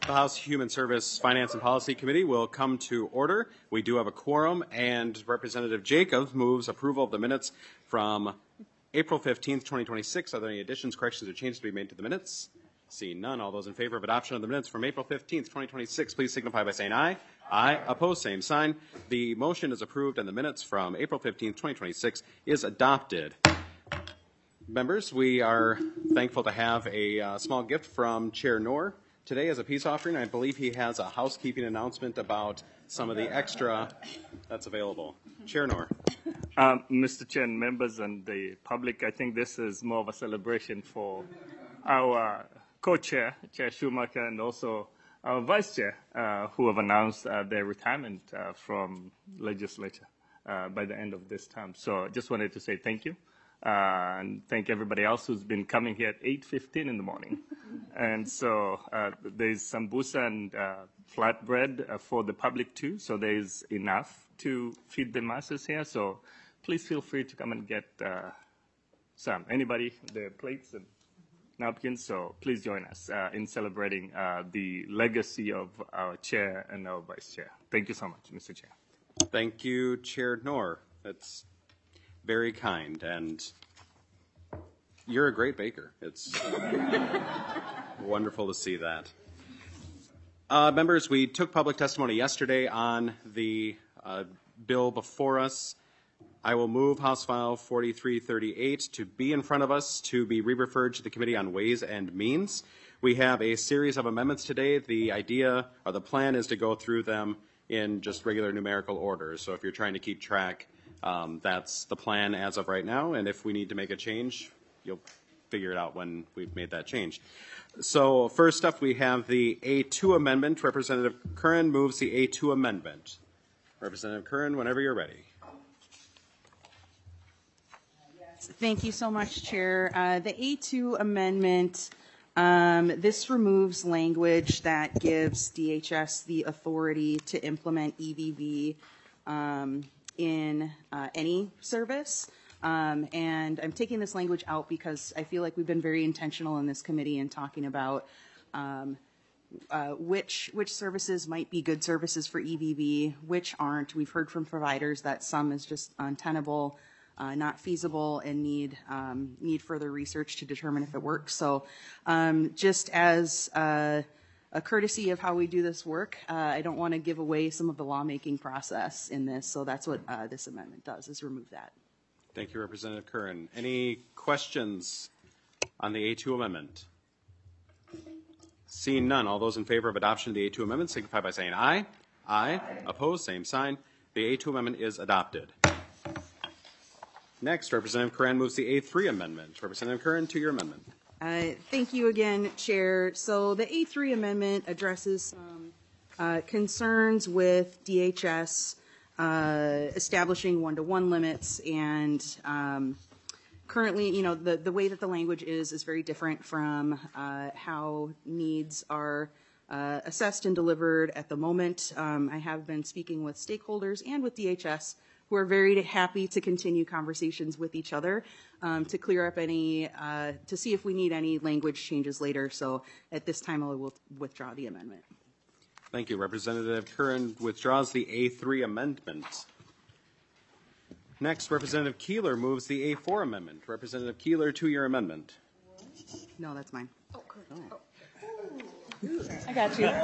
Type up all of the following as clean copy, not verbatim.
The House Human Service Finance and Policy Committee will come to order. We do have a quorum, and Representative Jacobs moves approval of the minutes from April 15th, 2026. Are there any additions, corrections, or changes to be made to the minutes? Seeing none, all those in favor of adoption of the minutes from April 15th, 2026, please signify by saying aye. Aye. Opposed, same sign. The motion is approved, and the minutes from April 15th, 2026 is adopted. Members, we are thankful to have a small gift from Chair Knorr today as a peace offering. I believe he has a housekeeping announcement about some of the extra that's available. Chair Knorr. Mr. Chair, members and the public, I think this is more of a celebration for our co-chair, Chair Schumacher, and also our vice chair, who have announced their retirement from legislature by the end of this term. So just wanted to say thank you. And thank everybody else who's been coming here at 8:15 in the morning. And so there's sambusa and flatbread for the public too, so there's enough to feed the masses here. So please feel free to come and get some. Anybody, their plates and napkins, so please join us in celebrating the legacy of our chair and our vice chair. Thank you so much, Mr. Chair. Thank you, Chair Knorr. That's very kind, and you're a great baker. It's wonderful to see that. Members, we took public testimony yesterday on the bill before us. I will move House File 4338 to be in front of us to be re-referred to the Committee on Ways and Means. We have a series of amendments today. The idea or the plan is to go through them in just regular numerical order. So if you're trying to keep track, that's the plan as of right now, and if we need to make a change, you'll figure it out when we've made that change. So first up, we have the A2 amendment. Representative Curran moves the A2 amendment. Representative Curran, whenever you're ready. Thank you so much, Chair. The A2 amendment, this removes language that gives DHS the authority to implement EVV in any service. And I'm taking this language out because I feel like we've been very intentional in this committee in talking about which services might be good services for EVV, which aren't. We've heard from providers that some is just untenable, not feasible, and need further research to determine if it works. So just as a courtesy of how we do this work, I don't want to give away some of the lawmaking process in this, so that's what this amendment does, is remove that. Thank you, Representative Curran. Any questions on the A2 amendment? Seeing none, all those in favor of adoption of the A2 amendment signify by saying aye. Aye. Opposed, same sign. The A2 amendment is adopted. Next, Representative Curran moves the A3 amendment. Representative Curran, to your amendment. Thank you again, Chair. So the A3 amendment addresses some concerns with DHS establishing one-to-one limits, and currently, the way that the language is very different from how needs are assessed and delivered at the moment. I have been speaking with stakeholders and with DHS, who are very happy to continue conversations with each other to clear up any, to see if we need any language changes later. So at this time, I will withdraw the amendment. Thank you. Representative Curran withdraws the A3 amendment. Next, Representative Keeler moves the A4 amendment. Representative Keeler, to your amendment. No, that's mine. Oh, correct. Oh. I got you.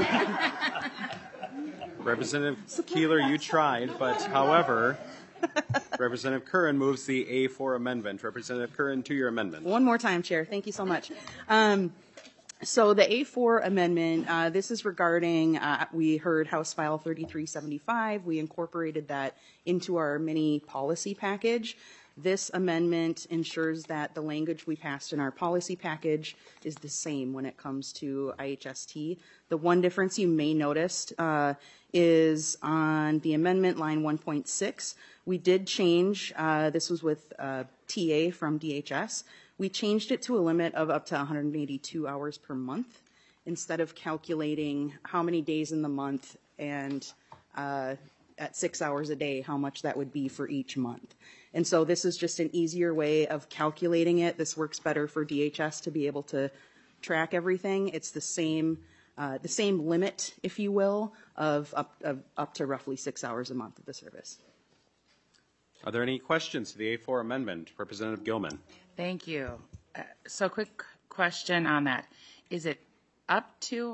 Representative Keeler, you tried, but however, Representative Curran moves the A4 amendment. Representative Curran, to your amendment. One more time, Chair. Thank you so much. So the A4 amendment, this is regarding, we heard House File 3375. We incorporated that into our mini policy package. This amendment ensures that the language we passed in our policy package is the same when it comes to IHST. The one difference you may notice is on the amendment line 1.6. We did change, this was with TA from DHS. We changed it to a limit of up to 182 hours per month instead of calculating how many days in the month and at 6 hours a day, how much that would be for each month. And so this is just an easier way of calculating it. This works better for DHS to be able to track everything. It's the same the same limit, if you will, of up to roughly 6 hours a month of the service. Are there any questions to the A4 amendment? Representative Gilman. Thank you. So quick question on that. Is it up to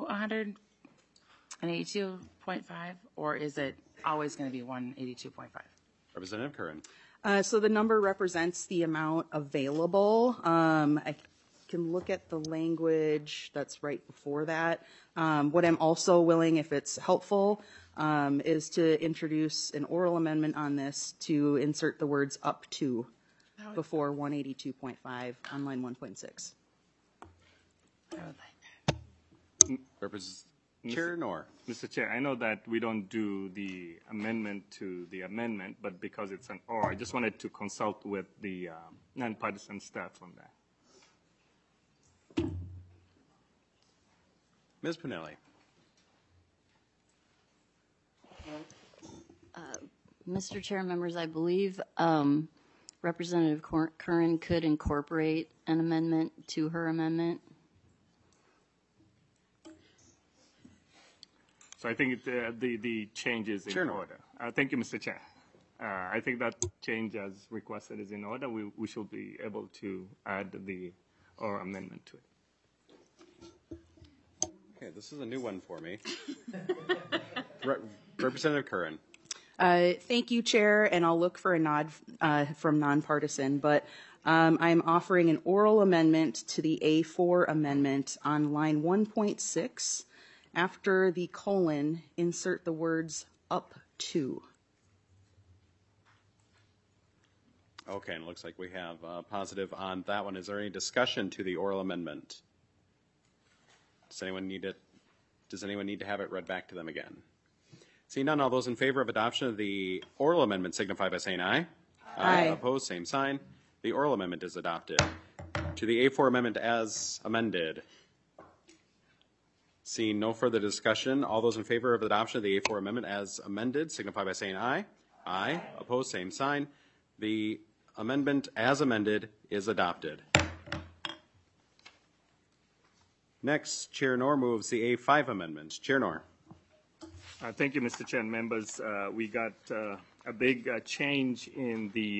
182.5 or is it always going to be 182.5? Representative Curran. So the number represents the amount available. I can look at the language that's right before that. What I'm also willing, if it's helpful, is to introduce an oral amendment on this to insert the words up to before 182.5 on line 1.6. Chair Knorr. Mr. Chair, I know that we don't do the amendment to the amendment, but because it's an or, I just wanted to consult with the nonpartisan staff on that. Ms. Pinelli. Mr. Chair, members, I believe Representative Curran could incorporate an amendment to her amendment. So I think the change is in order. Thank you, Mr. Chair. I think that change as requested is in order. We should be able to add the or amendment to it. Okay, this is a new one for me. Representative Curran. Thank you, Chair, and I'll look for a nod from nonpartisan, but I'm offering an oral amendment to the A4 amendment on line 1.6. After the colon, insert the words up to. Okay, and it looks like we have positive on that one. Is there any discussion to the oral amendment? Does anyone need to have it read back to them again? Seeing none, all those in favor of adoption of the oral amendment signify by saying aye. Aye. Opposed, same sign. The oral amendment is adopted. To the A4 amendment as amended. Seeing no further discussion, all those in favor of adoption of the A4 amendment as amended signify by saying aye. Aye. Opposed, same sign. The amendment as amended is adopted. Next, Chair Knorr moves the A5 amendment. Chair Knorr. Thank you, Mr. Chair and members. We got a big change in the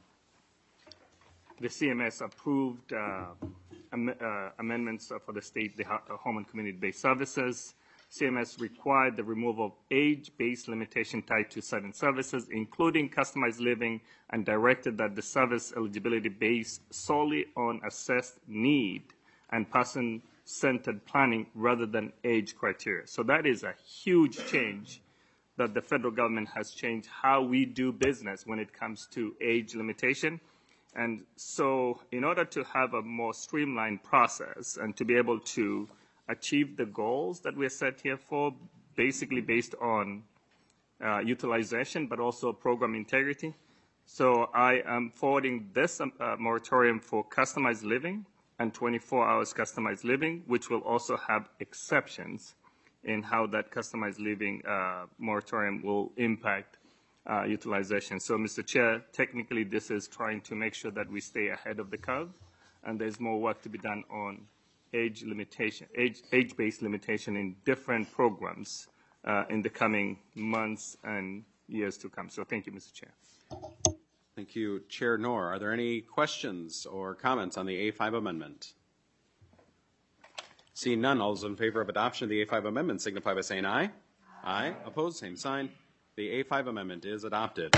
CMS approved amendments for the state, the Home and Community-Based Services. CMS required the removal of age-based limitation tied to certain services, including customized living, and directed that the service eligibility based solely on assessed need and person-centered planning rather than age criteria. So that is a huge change that the federal government has changed how we do business when it comes to age limitation. And so in order to have a more streamlined process and to be able to achieve the goals that we're set here for, basically based on utilization, but also program integrity. So I am forwarding this moratorium for customized living and 24 hours customized living, which will also have exceptions in how that customized living moratorium will impact utilization. So, Mr. Chair, technically this is trying to make sure that we stay ahead of the curve, and there's more work to be done on age limitation, age-based limitation in different programs in the coming months and years to come. So thank you, Mr. Chair. Thank you, Chair Knorr. Are there any questions or comments on the A5 amendment? Seeing none, all those in favor of adoption of the A5 amendment signify by saying aye. Aye. Opposed, same sign. The A5 amendment is adopted.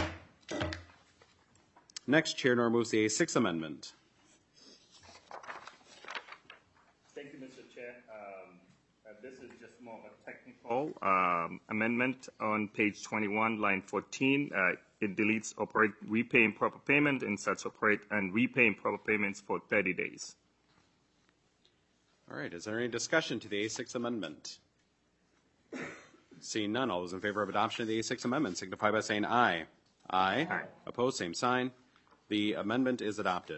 Next, Chair Knorr moves the A6 amendment. Thank you, Mr. Chair. This is just more of a technical amendment on page 21, line 14. It deletes operate repay improper payment and sets operate and repay improper payments for 30 days. All right. Is there any discussion to the A6 amendment? Seeing none, all those in favor of adoption of the A6 amendment signify by saying aye. Aye. Aye. Opposed, same sign. The amendment is adopted.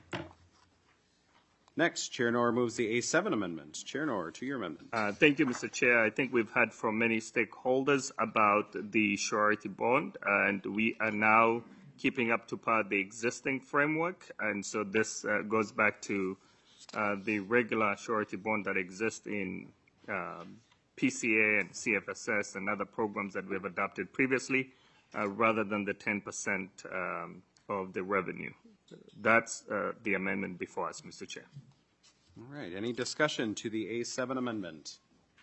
Next, Chair Knorr moves the A7 amendment. Chair Knorr, to your amendment. Thank you, Mr. Chair. I think we've heard from many stakeholders about the surety bond, and we are now keeping up to par the existing framework. And so this goes back to the regular surety bond that exists in PCA and CFSS and other programs that we have adopted previously, rather than the 10% of the revenue. That's the amendment before us, Mr. Chair. All right. Any discussion to the A7 amendment?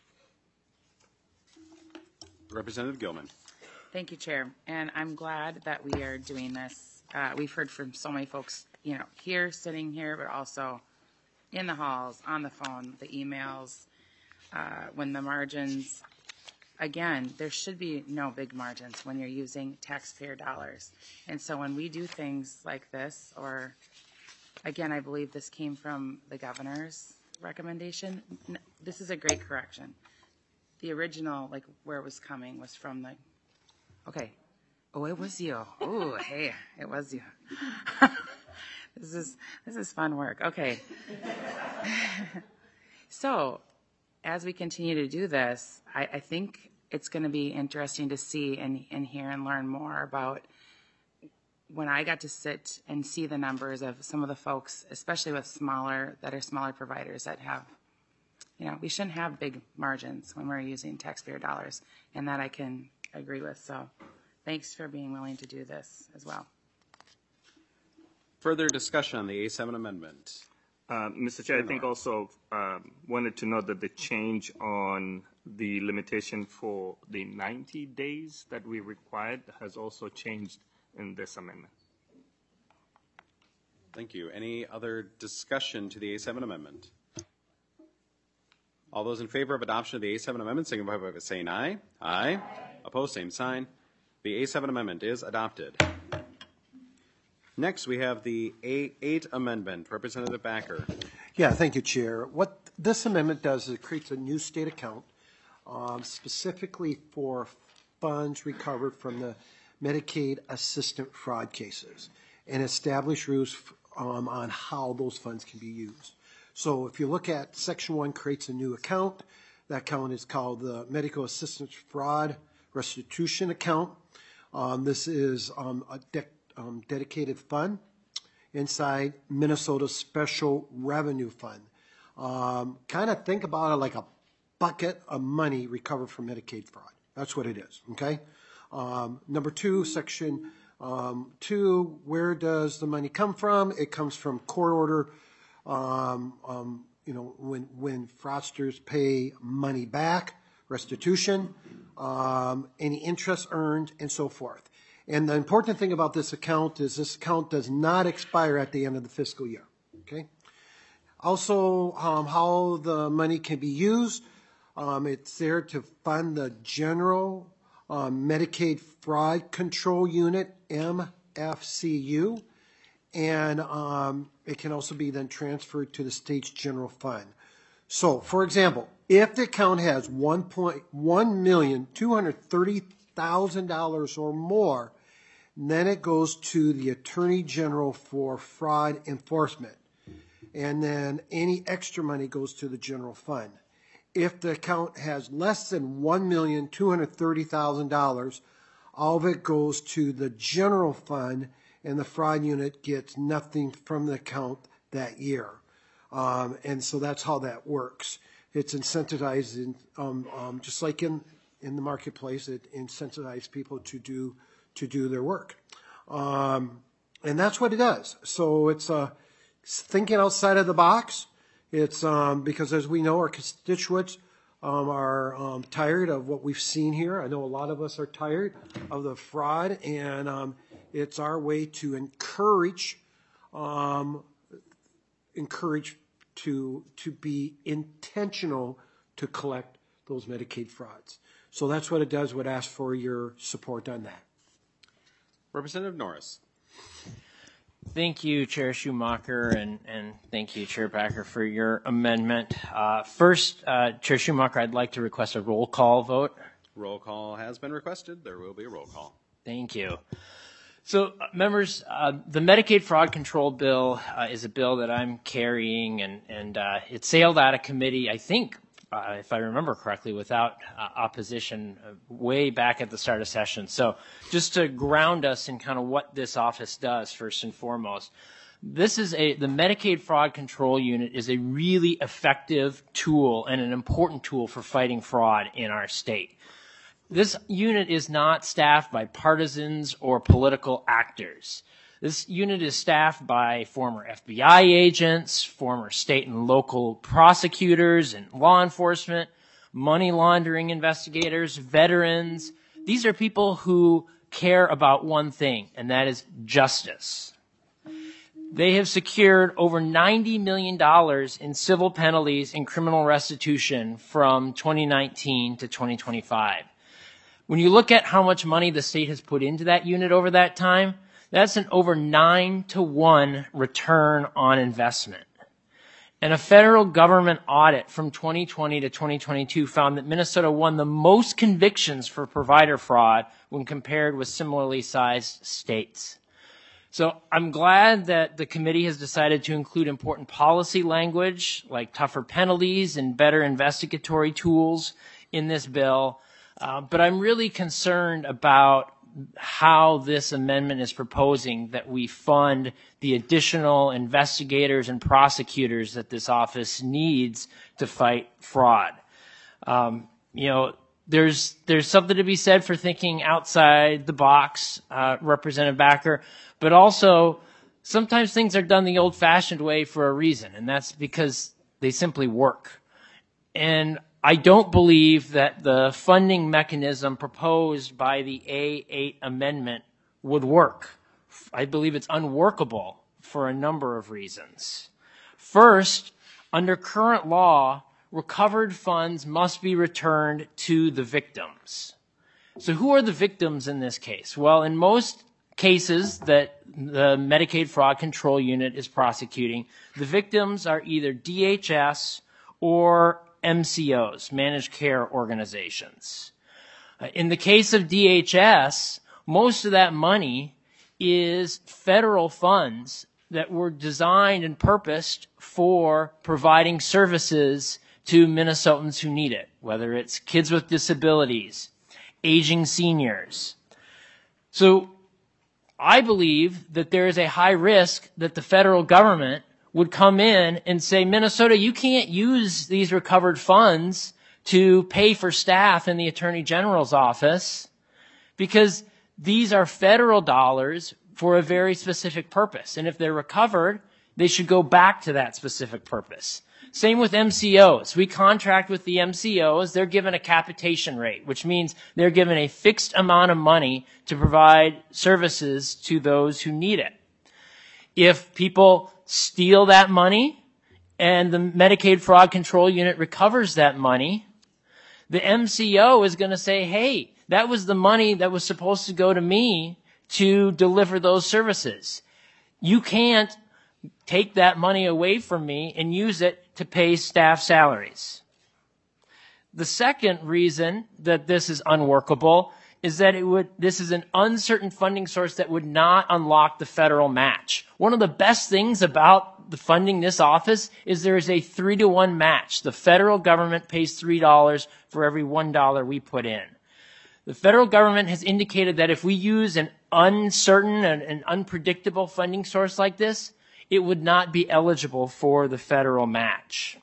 Representative Gilman. Thank you, Chair. And I'm glad that we are doing this. We've heard from so many folks, here, sitting here, but also in the halls, on the phone, the emails, when the margins, again, there should be no big margins when you're using taxpayer dollars. And so when we do things like this, or, again, I believe this came from the governor's recommendation, this is a great correction. The original, like where it was coming, was from the, okay. Oh, it was you. Oh, hey, it was you. This is fun work. Okay. So, as we continue to do this, I think it's going to be interesting to see and hear and learn more about when I got to sit and see the numbers of some of the folks, especially with smaller providers that have, we shouldn't have big margins when we're using taxpayer dollars, and that I can agree with. So thanks for being willing to do this as well. Further discussion on the A7 amendment? Mr. Chair, I think also wanted to note that the change on the limitation for the 90 days that we required has also changed in this amendment. Thank you. Any other discussion to the A7 amendment? All those in favor of adoption of the A7 amendment signify by saying aye. Aye. Opposed, same sign. The A7 amendment is adopted. Next, we have the A8 amendment. Representative Backer. Yeah, thank you, Chair. What this amendment does is it creates a new state account specifically for funds recovered from the Medicaid assistant fraud cases and establish rules on how those funds can be used. So if you look at Section 1 creates a new account. That account is called the Medical Assistance Fraud Restitution Account. This is a dedicated fund inside Minnesota Special Revenue Fund. Kind of think about it like a bucket of money recovered from Medicaid fraud. That's what it is, okay? Number 2, Section 2, where does the money come from? It comes from court order, when fraudsters pay money back, restitution, any interest earned, and so forth. And the important thing about this account is this account does not expire at the end of the fiscal year, okay? Also, how the money can be used, it's there to fund the General Medicaid Fraud Control Unit, MFCU, and it can also be then transferred to the state's general fund. So, for example, if the account has $1,230,000 or more, then it goes to the Attorney General for fraud enforcement. And then any extra money goes to the general fund. If the account has less than $1,230,000, all of it goes to the general fund, and the fraud unit gets nothing from the account that year. And so that's how that works. It's incentivized, just like in the marketplace, it incentivizes people to do their work. And that's what it does. So it's thinking outside of the box. It's because, as we know, our constituents are tired of what we've seen here. I know a lot of us are tired of the fraud, and it's our way to encourage to be intentional to collect those Medicaid frauds. So that's what it does. Would ask for your support on that. Representative Norris. Thank you, Chair Schumacher, and thank you, Chair Backer, for your amendment. First, Chair Schumacher, I'd like to request a roll call vote. Roll call has been requested. There will be a roll call. Thank you. So, members, the Medicaid Fraud Control Bill is a bill that I'm carrying, and it sailed out of committee, I think, if I remember correctly, without opposition way back at the start of session. So just to ground us in kind of what this office does, first and foremost, the Medicaid Fraud Control Unit is a really effective tool and an important tool for fighting fraud in our state. This unit is not staffed by partisans or political actors. This unit is staffed by former FBI agents, former state and local prosecutors and law enforcement, money laundering investigators, veterans. These are people who care about one thing, and that is justice. They have secured over $90 million in civil penalties and criminal restitution from 2019 to 2025. When you look at how much money the state has put into that unit over that time, that's an over 9-to-1 return on investment. And a federal government audit from 2020 to 2022 found that Minnesota won the most convictions for provider fraud when compared with similarly sized states. So I'm glad that the committee has decided to include important policy language like tougher penalties and better investigatory tools in this bill. But I'm really concerned about how this amendment is proposing that we fund the additional investigators and prosecutors that this office needs to fight fraud. There's something to be said for thinking outside the box, Representative Backer, but also sometimes things are done the old-fashioned way for a reason, and that's because they simply work. And I don't believe that the funding mechanism proposed by the A8 amendment would work. I believe it's unworkable for a number of reasons. First, under current law, recovered funds must be returned to the victims. So who are the victims in this case? Well, in most cases that the Medicaid Fraud Control Unit is prosecuting, the victims are either DHS or MCOs, managed care organizations. In the case of DHS, most of that money is federal funds that were designed and purposed for providing services to Minnesotans who need it, whether it's kids with disabilities, aging seniors. So I believe that there is a high risk that the federal government would come in and say, Minnesota, you can't use these recovered funds to pay for staff in the Attorney General's office because these are federal dollars for a very specific purpose. And if they're recovered, they should go back to that specific purpose. Same with MCOs. We contract with the MCOs. They're given a capitation rate, which means they're given a fixed amount of money to provide services to those who need it. If people steal that money and the Medicaid Fraud Control Unit recovers that money, the MCO is going to say, hey, that was the money that was supposed to go to me to deliver those services. You can't take that money away from me and use it to pay staff salaries. The second reason that this is unworkable is that this is an uncertain funding source that would not unlock the federal match. One of the best things about the funding this office is there is a 3-to-1 match. The federal government pays $3 for every $1 we put in. The federal government has indicated that if we use an uncertain and unpredictable funding source like this, it would not be eligible for the federal match.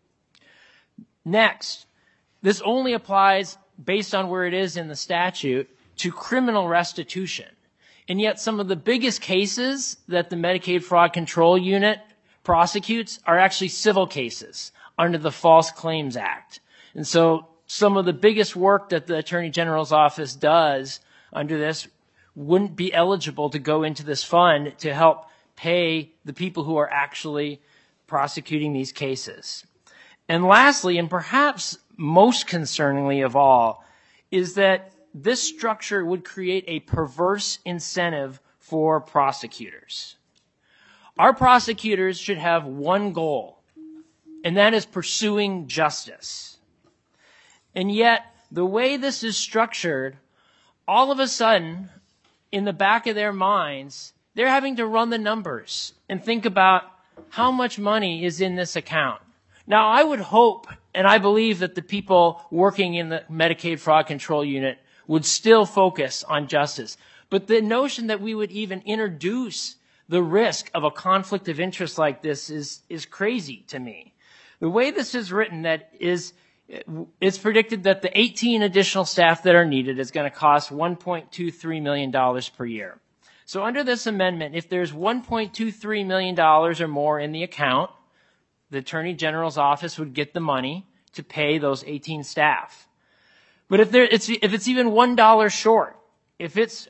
Next, this only applies based on where it is in the statute to criminal restitution. And yet some of the biggest cases that the Medicaid Fraud Control Unit prosecutes are actually civil cases under the False Claims Act. And so some of the biggest work that the Attorney General's office does under this wouldn't be eligible to go into this fund to help pay the people who are actually prosecuting these cases. And lastly, and perhaps most concerningly of all, is that this structure would create a perverse incentive for prosecutors. Our prosecutors should have one goal, and that is pursuing justice. And yet, the way this is structured, all of a sudden, in the back of their minds, they're having to run the numbers and think about how much money is in this account. Now, I would hope, and I believe that the people working in the Medicaid Fraud Control Unit would still focus on justice. But the notion that we would even introduce the risk of a conflict of interest like this is crazy to me. The way this is written, that is, it's predicted that the 18 additional staff that are needed is going to cost $1.23 million per year. So under this amendment, if there's $1.23 million or more in the account, the Attorney General's office would get the money to pay those 18 staff. But if it's even $1 short, if it's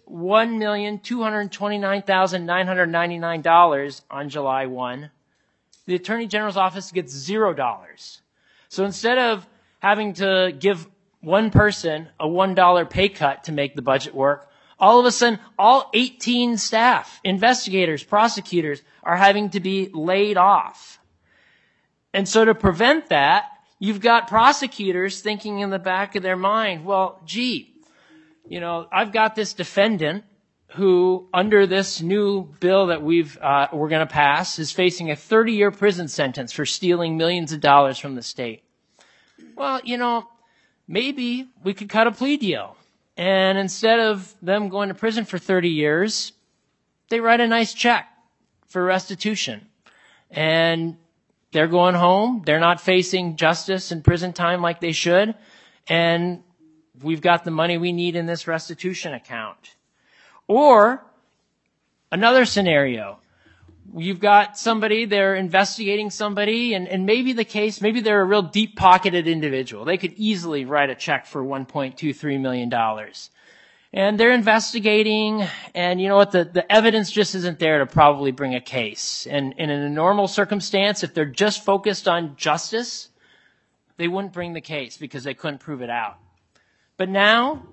$1,229,999 on July 1, the Attorney General's office gets $0. So instead of having to give one person a $1 pay cut to make the budget work, all of a sudden, all 18 staff, investigators, prosecutors, are having to be laid off. And so to prevent that, you've got prosecutors thinking in the back of their mind, well, gee, I've got this defendant who, under this new bill that we're going to pass, is facing a 30-year prison sentence for stealing millions of dollars from the state. Well, maybe we could cut a plea deal. And instead of them going to prison for 30 years, they write a nice check for restitution. And they're going home. They're not facing justice and prison time like they should. And we've got the money we need in this restitution account. Or another scenario. You've got somebody, they're investigating somebody, and maybe they're a real deep-pocketed individual. They could easily write a check for $1.23 million. And they're investigating, and you know what, the evidence just isn't there to probably bring a case. And in a normal circumstance, if they're just focused on justice, they wouldn't bring the case because they couldn't prove it out. But now,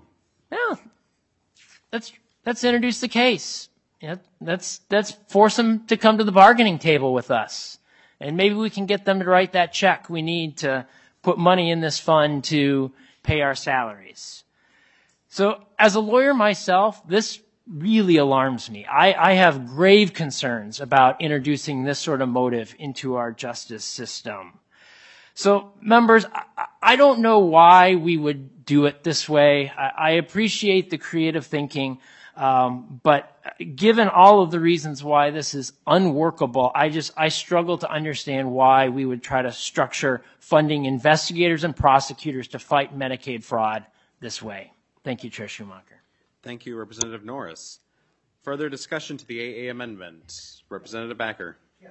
let's introduce the case. Let's force them to come to the bargaining table with us. And maybe we can get them to write that check we need to put money in this fund to pay our salaries. So as a lawyer myself, this really alarms me. I have grave concerns about introducing this sort of motive into our justice system. So members, I don't know why we would do it this way. I appreciate the creative thinking, but given all of the reasons why this is unworkable, I struggle to understand why we would try to structure funding investigators and prosecutors to fight Medicaid fraud this way. Thank you, Chair Schumacher. Thank you, Representative Norris. Further discussion to the AA amendment. Representative Backer. Yes.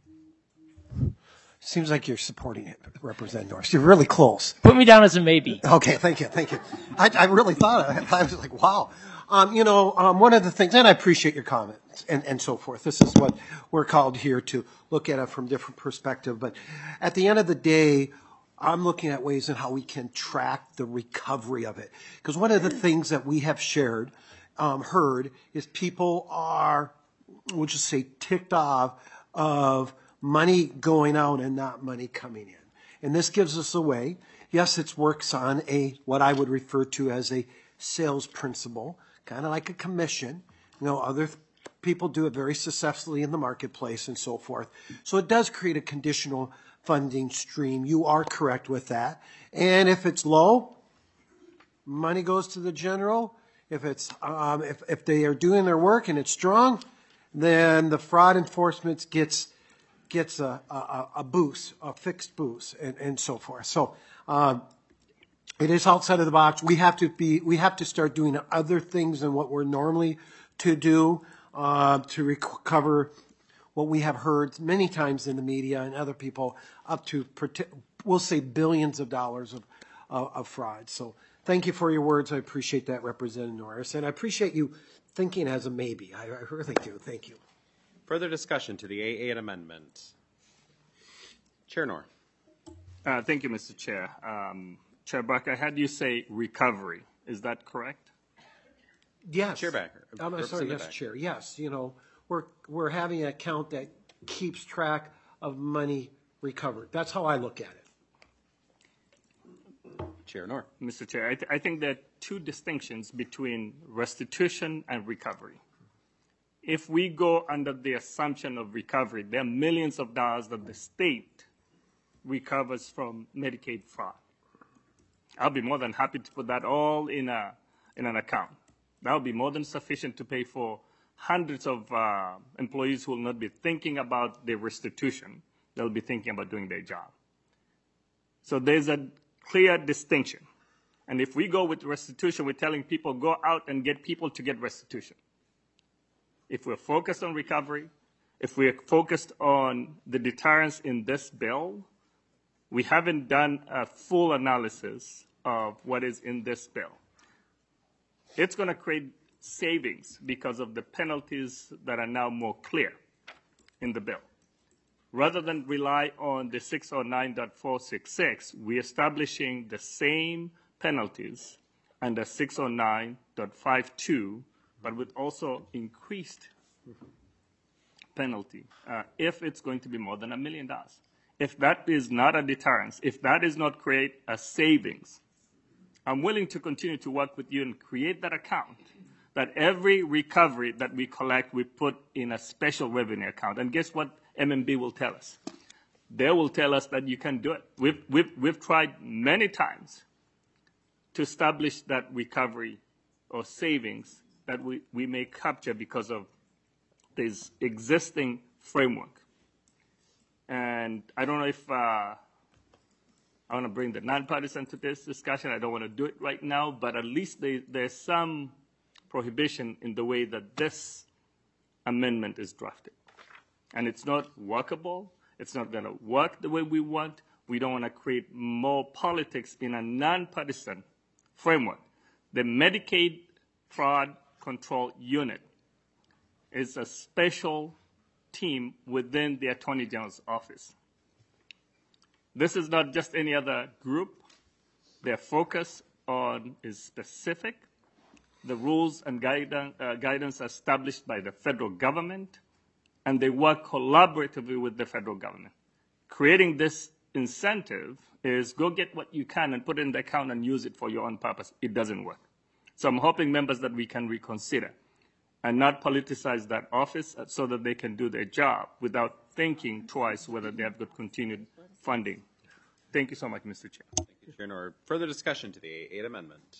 Seems like you're supporting it, Representative Norris. You're really close. Put me down as a maybe. Okay, thank you. I really thought of it. I was like, wow. One of the things, and I appreciate your comments and so forth. This is what we're called here to look at it from different perspective. But at the end of the day, I'm looking at ways in how we can track the recovery of it. Because one of the things that we have heard is people are, we'll just say, ticked off of money going out and not money coming in. And this gives us a way. Yes, it works on what I would refer to as a sales principle, kind of like a commission. Other people do it very successfully in the marketplace and so forth. So it does create a conditional funding stream. You are correct with that. And if it's low, money goes to the general. If it's if they are doing their work and it's strong, then the fraud enforcement gets a boost, a fixed boost, and so forth. So it is outside of the box. We have to start doing other things than what we're normally to do to recover what we have heard many times in the media and other people, up to, we'll say, billions of dollars of fraud. So thank you for your words. I appreciate that, Representative Norris. And I appreciate you thinking as a maybe. I really do. Thank you. Further discussion to the AA amendment. Chair Knorr. Thank you, Mr. Chair. Chair Buck, I had you say recovery. Is that correct? Yes. Chair Backer. I'm sorry, yes, Chair. Yes, we're having an account that keeps track of money recovered. That's how I look at it. Chair Knorr. Mr. Chair, I think there are two distinctions between restitution and recovery. If we go under the assumption of recovery, there are millions of dollars that the state recovers from Medicaid fraud. I'll be more than happy to put that all in an account. That would be more than sufficient to pay for hundreds of employees who will not be thinking about their restitution. They'll be thinking about doing their job. So there's a clear distinction. And if we go with restitution, we're telling people, go out and get people to get restitution. If we're focused on recovery, if we're focused on the deterrence in this bill, we haven't done a full analysis of what is in this bill. It's going to create savings because of the penalties that are now more clear in the bill. Rather than rely on the 609.466, we're establishing the same penalties under 609.52, but with also increased penalty if it's going to be more than $1 million. If that is not a deterrence, if that is not create a savings, I'm willing to continue to work with you and create that account, that every recovery that we collect, we put in a special revenue account. And guess what MMB will tell us? They will tell us that you can do it. We've tried many times to establish that recovery or savings that we may capture because of this existing framework. And I don't know if I want to bring the nonpartisan to this discussion. I don't want to do it right now, but at least there's some prohibition in the way that this amendment is drafted. And it's not workable. It's not going to work the way we want. We don't want to create more politics in a nonpartisan framework. The Medicaid Fraud Control Unit is a special team within the Attorney General's office. This is not just any other group. Their focus on is specific. The rules and guidance are established by the federal government, and they work collaboratively with the federal government. Creating this incentive is go get what you can and put it in the account and use it for your own purpose. It doesn't work. So I'm hoping members that we can reconsider and not politicize that office so that they can do their job without thinking twice whether they have got continued funding. Thank you so much, Mr. Chair. Thank you, Chair Nor. Further discussion to the A8 amendment?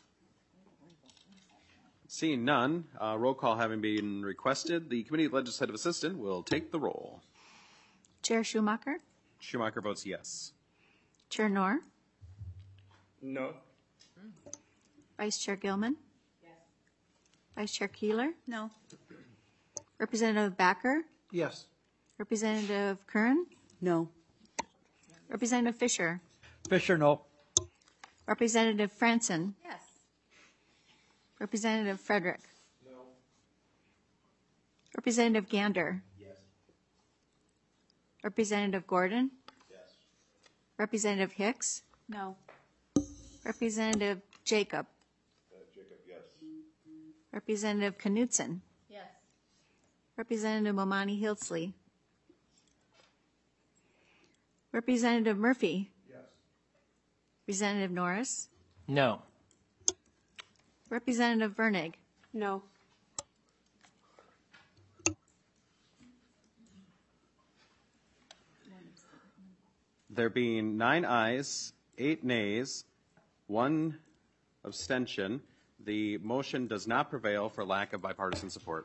Seeing none, roll call having been requested, the Committee Legislative Assistant will take the roll. Chair Schumacher? Schumacher votes yes. Chair Nor? No. Vice Chair Gilman? Yes. Vice Chair Keeler? No. Representative Backer? Yes. Representative Curran? No. Representative Fisher? Fisher, no. Representative Franson? Yes. Representative Frederick? No. Representative Gander? Yes. Representative Gordon? Yes. Representative Hicks? No. Representative Jacob? Jacob, yes. Representative Knutson? Yes. Representative Momani Hilsley? Representative Murphy? Yes. Representative Norris? No. Representative Vernig? No. There being 9 ayes, 8 nays, 1 abstention, the motion does not prevail for lack of bipartisan support.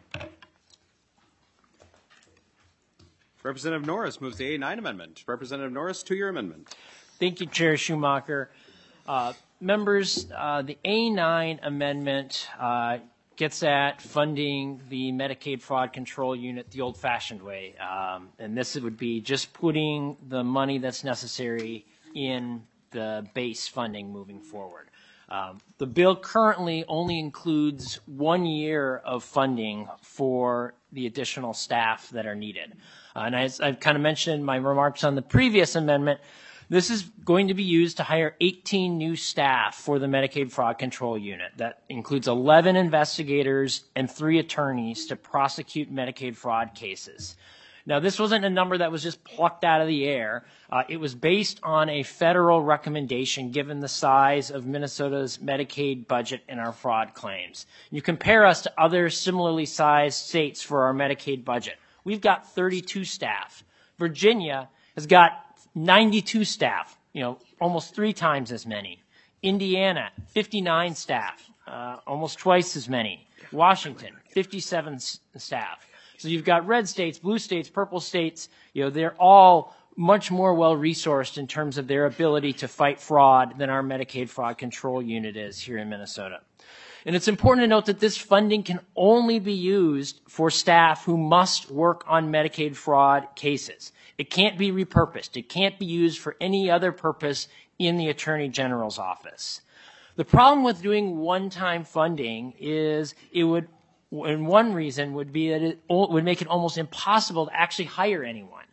Representative Norris moves the A9 amendment. Representative Norris, to your amendment. Thank you, Chair Schumacher. Members, the A9 amendment gets at funding the Medicaid Fraud Control Unit the old-fashioned way. And this would be just putting the money that's necessary in the base funding moving forward. The bill currently only includes 1 year of funding for the additional staff that are needed. And as I've kind of mentioned in my remarks on the previous amendment, this is going to be used to hire 18 new staff for the Medicaid Fraud Control Unit. That includes 11 investigators and 3 attorneys to prosecute Medicaid fraud cases. Now, this wasn't a number that was just plucked out of the air. It was based on a federal recommendation given the size of Minnesota's Medicaid budget and our fraud claims. You compare us to other similarly sized states for our Medicaid budget. We've got 32 staff. Virginia has got 92 staff, almost 3 times as many. Indiana, 59 staff, almost twice as many. Washington, 57 staff. So you've got red states, blue states, purple states. They're all much more well-resourced in terms of their ability to fight fraud than our Medicaid fraud control unit is here in Minnesota. And it's important to note that this funding can only be used for staff who must work on Medicaid fraud cases. It can't be repurposed. It can't be used for any other purpose in the Attorney General's office. The problem with doing one-time funding is and one reason would be that it would make it almost impossible to actually hire anyone.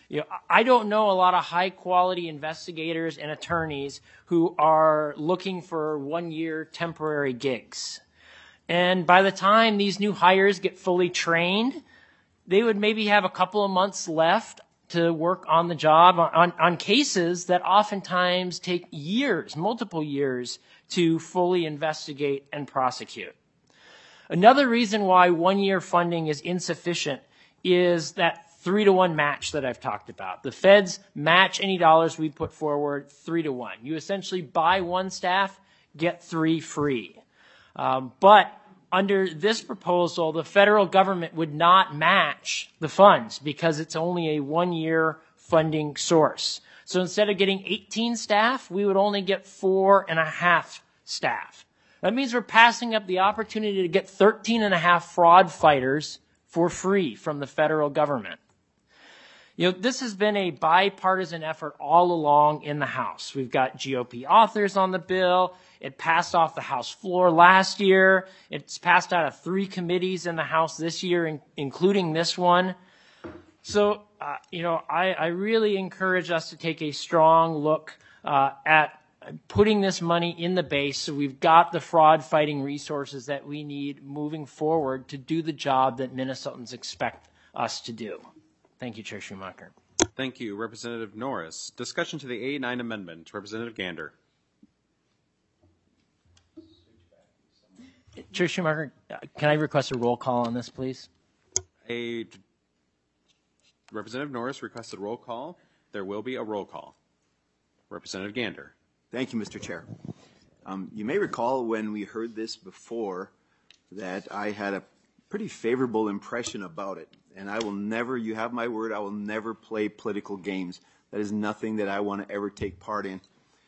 I don't know a lot of high-quality investigators and attorneys who are looking for one-year temporary gigs. And by the time these new hires get fully trained, they would maybe have a couple of months left to work on the job on cases that oftentimes take years, multiple years, to fully investigate and prosecute. Another reason why one-year funding is insufficient is that 3-to-1 match that I've talked about. The feds match any dollars we put forward 3-to-1. You essentially buy one staff, get 3 free. But under this proposal, the federal government would not match the funds because it's only a one-year funding source. So instead of getting 18 staff, we would only get 4.5 staff. That means we're passing up the opportunity to get 13.5 fraud fighters for free from the federal government. This has been a bipartisan effort all along in the House. We've got GOP authors on the bill. It passed off the House floor last year. It's passed out of 3 committees in the House this year, including this one. So, I really encourage us to take a strong look at putting this money in the base so we've got the fraud-fighting resources that we need moving forward to do the job that Minnesotans expect us to do. Thank you, Chair Schumacher. Thank you, Representative Norris. Discussion to the A9 amendment. Representative Gander. Chair Schumacher, can I request a roll call on this, please? Representative Norris requested roll call. There will be a roll call. Representative Gander. Thank you, Mr. Chair. You may recall when we heard this before that I had a pretty favorable impression about it. And I will never, you have my word, I will never play political games. That is nothing that I want to ever take part in.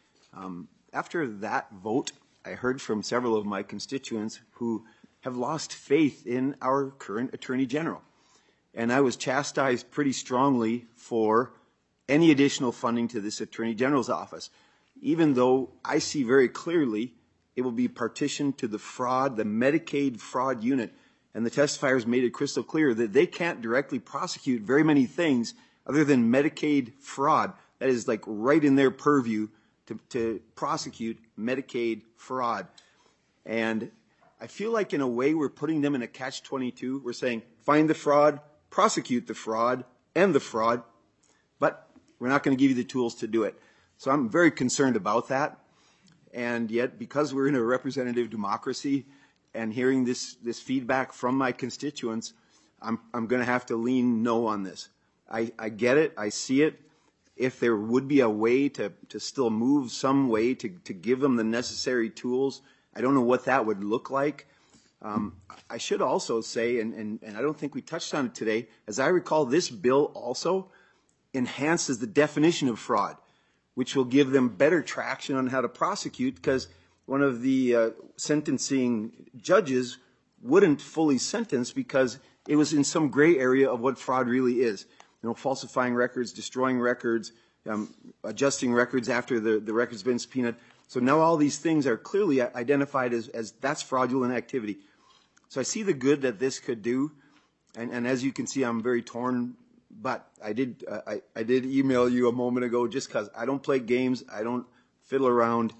After that vote, I heard from several of my constituents who have lost faith in our current Attorney General. And I was chastised pretty strongly for any additional funding to this Attorney General's office, even though I see very clearly it will be partitioned to the Medicaid fraud unit. And the testifiers made it crystal clear that they can't directly prosecute very many things other than Medicaid fraud. That is like right in their purview to prosecute Medicaid fraud. And I feel like in a way we're putting them in a catch-22. We're saying, find the fraud, prosecute the fraud, end the fraud, but we're not going to give you the tools to do it. So I'm very concerned about that. And yet, because we're in a representative democracy and hearing this feedback from my constituents, I'm going to have to lean no on this. I get it. I see it. If there would be a way to still move some way to give them the necessary tools, I don't know what that would look like. I should also say, and I don't think we touched on it today, as I recall, this bill also enhances the definition of fraud, which will give them better traction on how to prosecute, because one of the sentencing judges wouldn't fully sentence because it was in some gray area of what fraud really is. Falsifying records, destroying records, adjusting records after the record's been subpoenaed. So now all these things are clearly identified as that's fraudulent activity. So I see the good that this could do, and as you can see, I'm very torn. But I did email you a moment ago just because I don't play games, I don't fiddle around.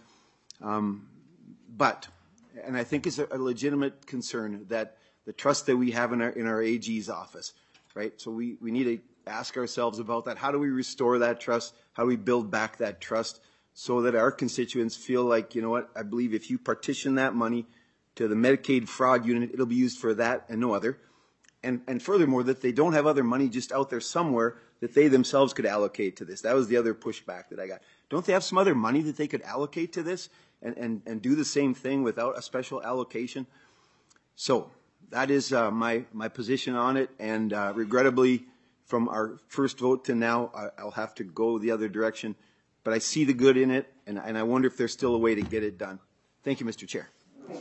But I think it's a legitimate concern that the trust that we have in our AG's office, right? So we need to ask ourselves about that. How do we restore that trust? How do we build back that trust so that our constituents feel like, you know what, I believe if you partition that money to the Medicaid fraud unit, it'll be used for that and no other. And furthermore, that they don't have other money just out there somewhere that they themselves could allocate to this. That was the other pushback that I got. Don't they have some other money that they could allocate to this and do the same thing without a special allocation? So that is my position on it, and regrettably, from our first vote to now, I'll have to go the other direction. But I see the good in it, and I wonder if there's still a way to get it done. Thank you, Mr. Chair.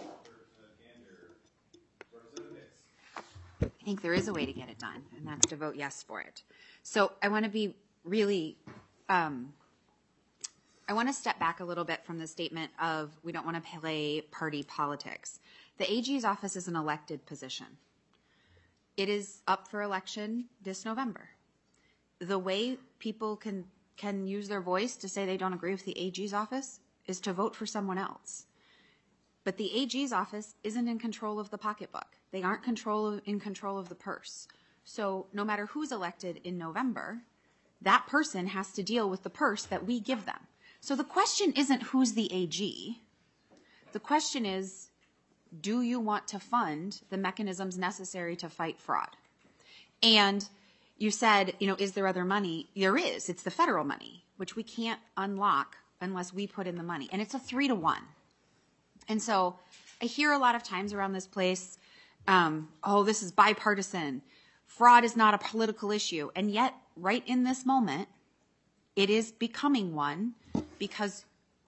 I think there is a way to get it done, and that's to vote yes for it. So I want to be really, I want to step back a little bit from the statement of we don't want to play party politics. The AG's office is an elected position. It is up for election this November. The way people can use their voice to say they don't agree with the AG's office is to vote for someone else. But the AG's office isn't in control of the pocketbook. They aren't in control of the purse. So no matter who's elected in November, that person has to deal with the purse that we give them. So the question isn't who's the AG. The question is, do you want to fund the mechanisms necessary to fight fraud? And you said, is there other money? There is. It's the federal money, which we can't unlock unless we put in the money. And it's a 3-to-1. And so I hear a lot of times around this place, this is bipartisan. Fraud is not a political issue. And yet, right in this moment, it is becoming one because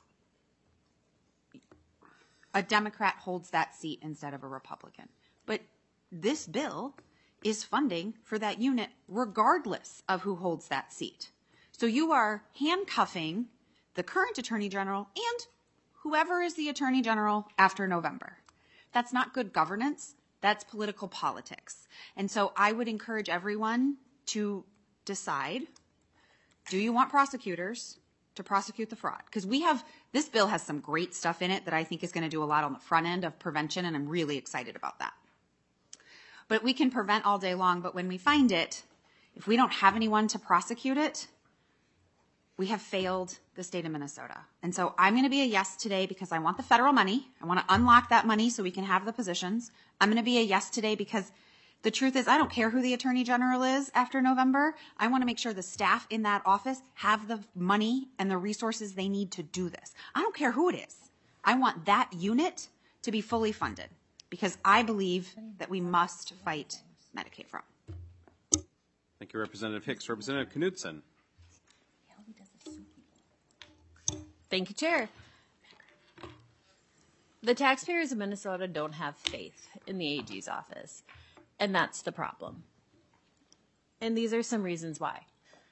a Democrat holds that seat instead of a Republican. But this bill is funding for that unit regardless of who holds that seat. So you are handcuffing the current Attorney General and whoever is the Attorney General after November. That's not good governance. That's political politics. And so I would encourage everyone to decide, do you want prosecutors to prosecute the fraud? Because this bill has some great stuff in it that I think is going to do a lot on the front end of prevention, and I'm really excited about that. But we can prevent all day long, but when we find it, if we don't have anyone to prosecute it, we have failed the state of Minnesota. And so I'm going to be a yes today because I want the federal money. I want to unlock that money so we can have the positions. I'm going to be a yes today because the truth is I don't care who the Attorney General is after November. I want to make sure the staff in that office have the money and the resources they need to do this. I don't care who it is. I want that unit to be fully funded because I believe that we must fight Medicaid fraud. Thank you, Representative Hicks. Representative Knudsen. Thank you, Chair. The taxpayers of Minnesota don't have faith in the AG's office, and that's the problem. And these are some reasons why.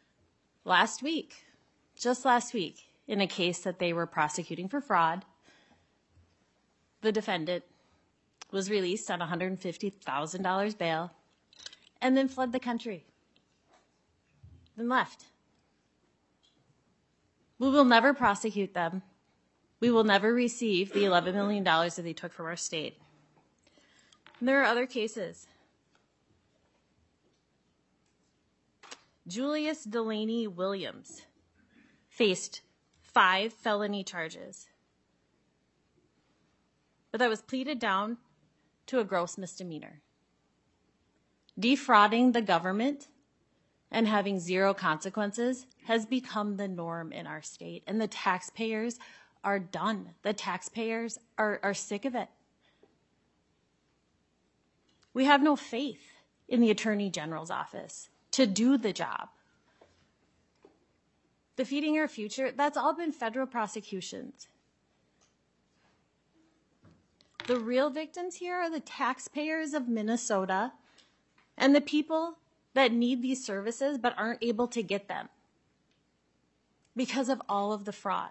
Just last week, in a case that they were prosecuting for fraud, the defendant was released on $150,000 bail and then fled the country, then left. We will never prosecute them. We will never receive the $11 million that they took from our state. And there are other cases. Julius Delaney Williams faced 5 felony charges, but that was pleaded down to a gross misdemeanor. Defrauding the government and having zero consequences has become the norm in our state, and the taxpayers are done. The taxpayers are sick of it. We have no faith in the Attorney General's office to do the job. The Feeding Our Future, that's all been federal prosecutions. The real victims here are the taxpayers of Minnesota and the people that need these services but aren't able to get them because of all of the fraud.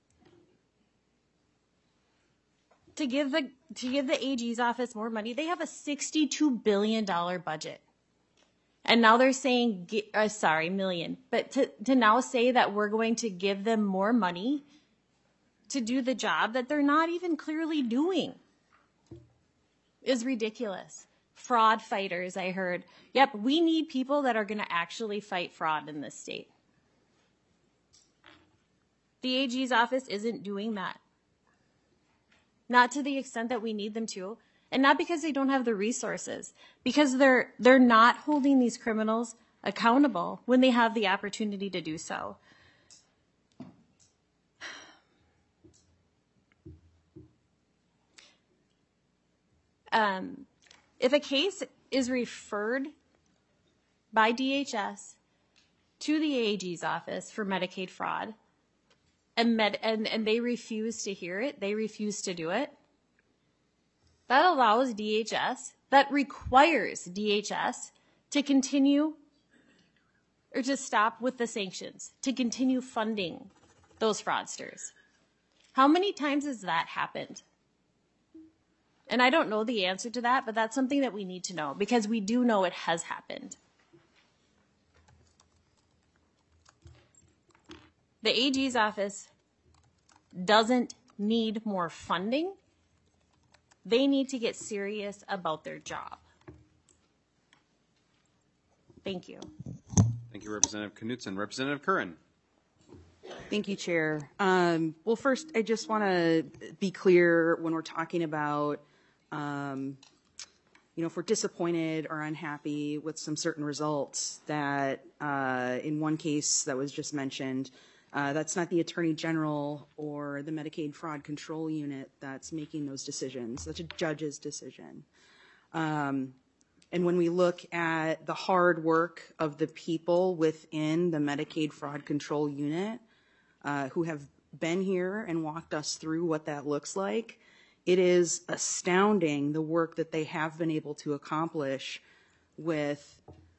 To give the AG's office more money, they have a $62 billion budget. And now they're saying, million. But to now say that we're going to give them more money to do the job that they're not even clearly doing is ridiculous. Fraud fighters, I heard. Yep, we need people that are going to actually fight fraud in this state. The AG's office isn't doing that. Not to the extent that we need them to, and not because they don't have the resources, because they're not holding these criminals accountable when they have the opportunity to do so. If a case is referred by DHS to the AG's office for Medicaid fraud, and they refuse to hear it, they refuse to do it, that allows DHS, that requires DHS to continue or to stop with the sanctions, to continue funding those fraudsters. How many times has that happened? And I don't know the answer to that, but that's something that we need to know, because we do know it has happened. The AG's office doesn't need more funding. They need to get serious about their job. Thank you. Thank you, Representative Knutson. Representative Curran. Thank you, Chair. Well, first, I just want to be clear when we're talking about, if we're disappointed or unhappy with some certain results, that in one case that was just mentioned, that's not the Attorney General or the Medicaid Fraud Control Unit that's making those decisions. That's a judge's decision. And when we look at the hard work of the people within the Medicaid Fraud Control Unit who have been here and walked us through what that looks like, it is astounding the work that they have been able to accomplish with,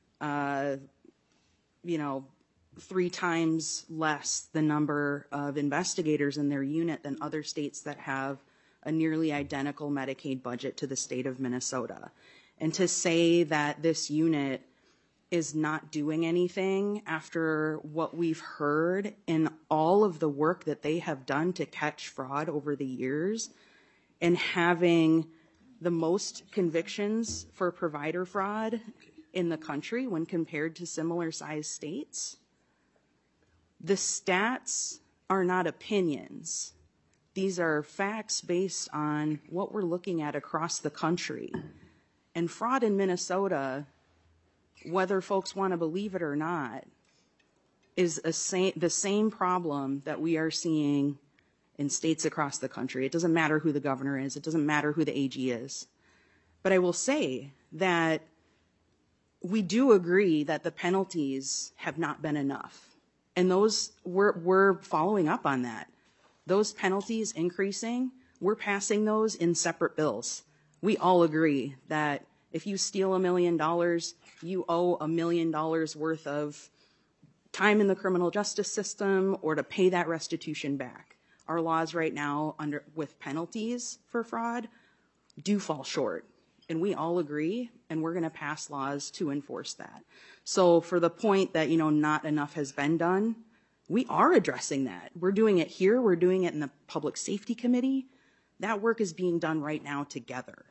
3 times less the number of investigators in their unit than other states that have a nearly identical Medicaid budget to the state of Minnesota. And to say that this unit is not doing anything after what we've heard in all of the work that they have done to catch fraud over the years, and having the most convictions for provider fraud in the country when compared to similar sized states. The stats are not opinions. These are facts based on what we're looking at across the country. And fraud in Minnesota, whether folks want to believe it or not, is the same problem that we are seeing in states across the country. It doesn't matter who the governor is. It doesn't matter who the AG is. But I will say that we do agree that the penalties have not been enough. And those, we're following up on that. Those penalties increasing, we're passing those in separate bills. We all agree that if you steal $1 million, you owe $1 million worth of time in the criminal justice system or to pay that restitution back. Our laws right now with penalties for fraud do fall short. And we all agree, and we're going to pass laws to enforce that. So for the point that, not enough has been done, we are addressing that. We're doing it here. We're doing it in the Public Safety Committee. That work is being done right now together.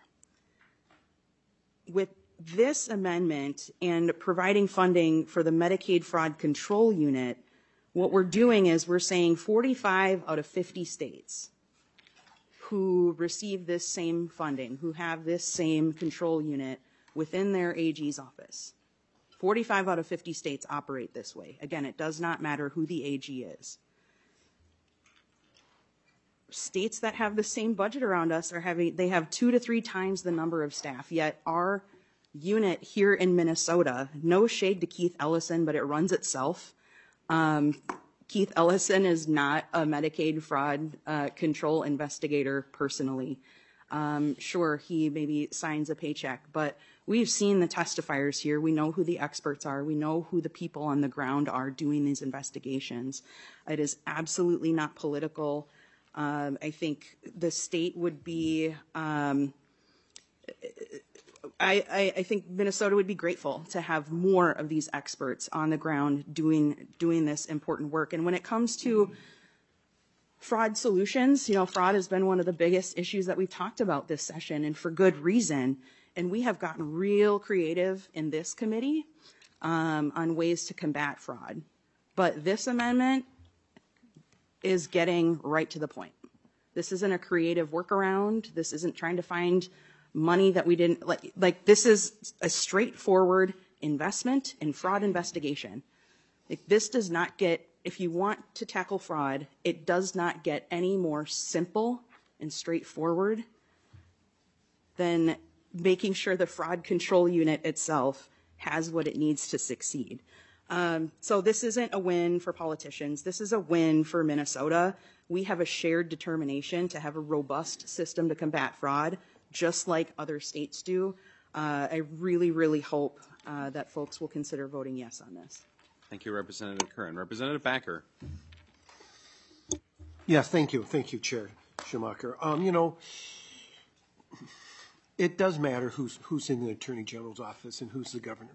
With this amendment and providing funding for the Medicaid Fraud Control Unit, what we're doing is we're saying 45 out of 50 states who receive this same funding, who have this same control unit within their AG's office. 45 out of 50 states operate this way. Again, it does not matter who the AG is. States that have the same budget around us they have 2 to 3 times the number of staff, yet our unit here in Minnesota, no shade to Keith Ellison, but it runs itself. Keith Ellison is not a Medicaid fraud control investigator personally. Sure, he maybe signs a paycheck, but we've seen the testifiers here. We know who the experts are. We know who the people on the ground are doing these investigations. It is absolutely not political. I think the state would be, I think Minnesota would be grateful to have more of these experts on the ground doing this important work. And when it comes to fraud solutions, fraud has been one of the biggest issues that we've talked about this session, and for good reason. And we have gotten real creative in this committee on ways to combat fraud. But this amendment is getting right to the point. This isn't a creative workaround. This isn't trying to find money that we didn't like. This is a straightforward investment in fraud investigation. This does not get, if you want to tackle fraud, it does not get any more simple and straightforward than making sure the fraud control unit itself has what it needs to succeed. So this isn't a win for politicians. This is a win for Minnesota. We have a shared determination to have a robust system to combat fraud, just like other states do. I really, really hope that folks will consider voting yes on this. Thank you, Representative Curran. Representative Backer. Yes, thank you. Thank you, Chair Schumacher. It does matter who's in the Attorney General's office and who's the governor.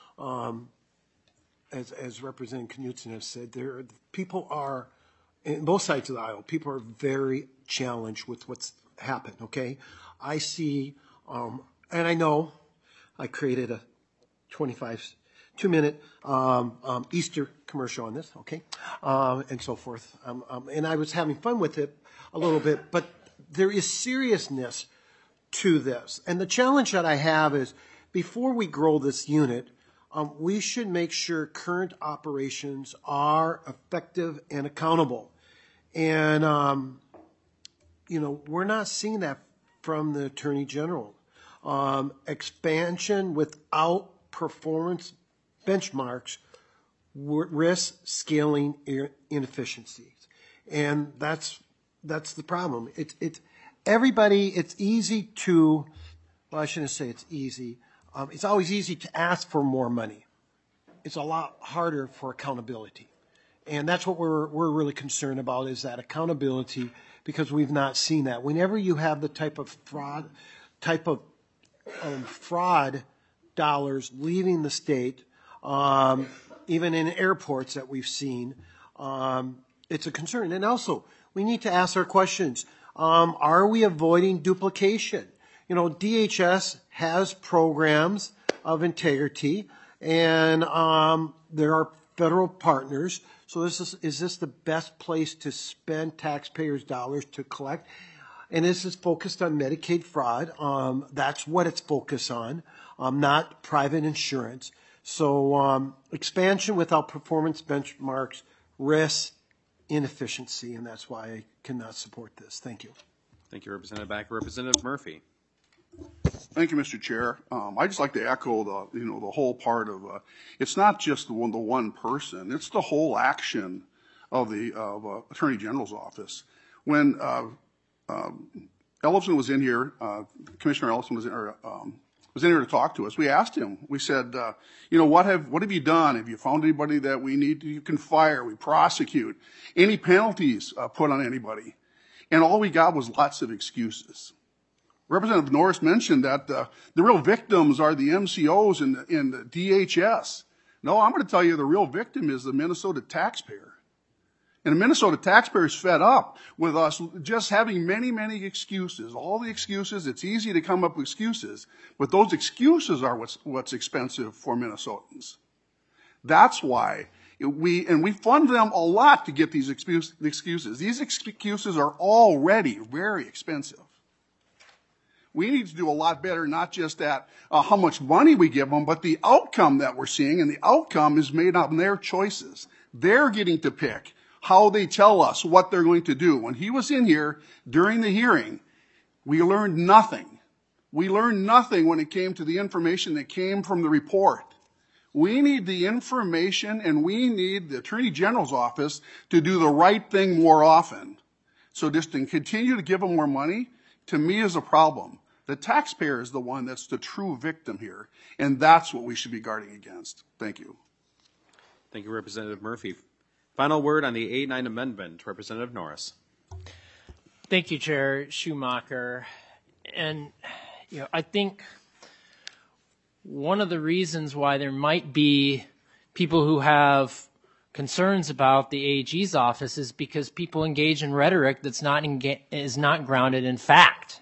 As Representative Knudsen has said, people are, in both sides of the aisle, people are very challenged with what's happened, okay? I see, and I know I created a 2-minute Easter commercial on this, okay, and so forth. And I was having fun with it a little bit, but there is seriousness to this. And the challenge that I have is, before we grow this unit, we should make sure current operations are effective and accountable. And, we're not seeing that from the Attorney General. Expansion without performance benchmarks risk scaling inefficiencies. And that's the problem. It's easy to, well, I shouldn't say it's easy. It's always easy to ask for more money. It's a lot harder for accountability. And that's what we're really concerned about, is that accountability, because we've not seen that. Whenever you have the type of fraud dollars leaving the state, even in airports that we've seen, it's a concern. And also, we need to ask our questions. Are we avoiding duplication? DHS has programs of integrity, and there are federal partners. So is this the best place to spend taxpayers' dollars to collect? And this is focused on Medicaid fraud. That's what it's focused on, not private insurance. So expansion without performance benchmarks risks inefficiency, and that's why I cannot support this. Thank you. Thank you, Representative Backer. Representative Murphy. Thank you, Mr. Chair. I just like to echo the whole part of it's not just the one person; it's the whole action of the Attorney General's office. When Ellison was in here, Commissioner Ellison was in here to talk to us. We asked him. We said, what have you done? Have you found anybody that you can fire? We prosecute. Any penalties put on anybody? And all we got was lots of excuses. Representative Norris mentioned that the real victims are the MCOs and the DHS. No, I'm going to tell you the real victim is the Minnesota taxpayer. And the Minnesota taxpayer is fed up with us just having many, many excuses. All the excuses, it's easy to come up with excuses, but those excuses are what's expensive for Minnesotans. That's why we fund them a lot to get these excuses. These excuses are already very expensive. We need to do a lot better, not just at how much money we give them, but the outcome that we're seeing, and the outcome is made on their choices. They're getting to pick how they tell us what they're going to do. When he was in here during the hearing, we learned nothing. We learned nothing when it came to the information that came from the report. We need the information, and we need the Attorney General's office to do the right thing more often. So just to continue to give them more money, to me, is a problem. The taxpayer is the one that's the true victim here, and that's what we should be guarding against. Thank you. Thank you, Representative Murphy. Final word on the 8-9 amendment, Representative Norris. Thank you, Chair Schumacher. And, I think one of the reasons why there might be people who have concerns about the AG's office is because people engage in rhetoric that's is not grounded in fact.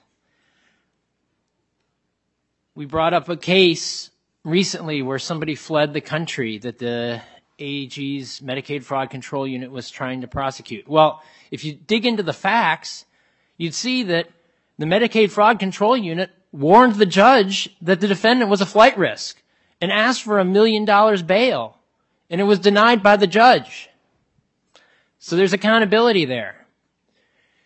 We brought up a case recently where somebody fled the country that the AG's Medicaid Fraud Control Unit was trying to prosecute. Well, if you dig into the facts, you'd see that the Medicaid Fraud Control Unit warned the judge that the defendant was a flight risk and asked for $1 million bail, and it was denied by the judge. So there's accountability there.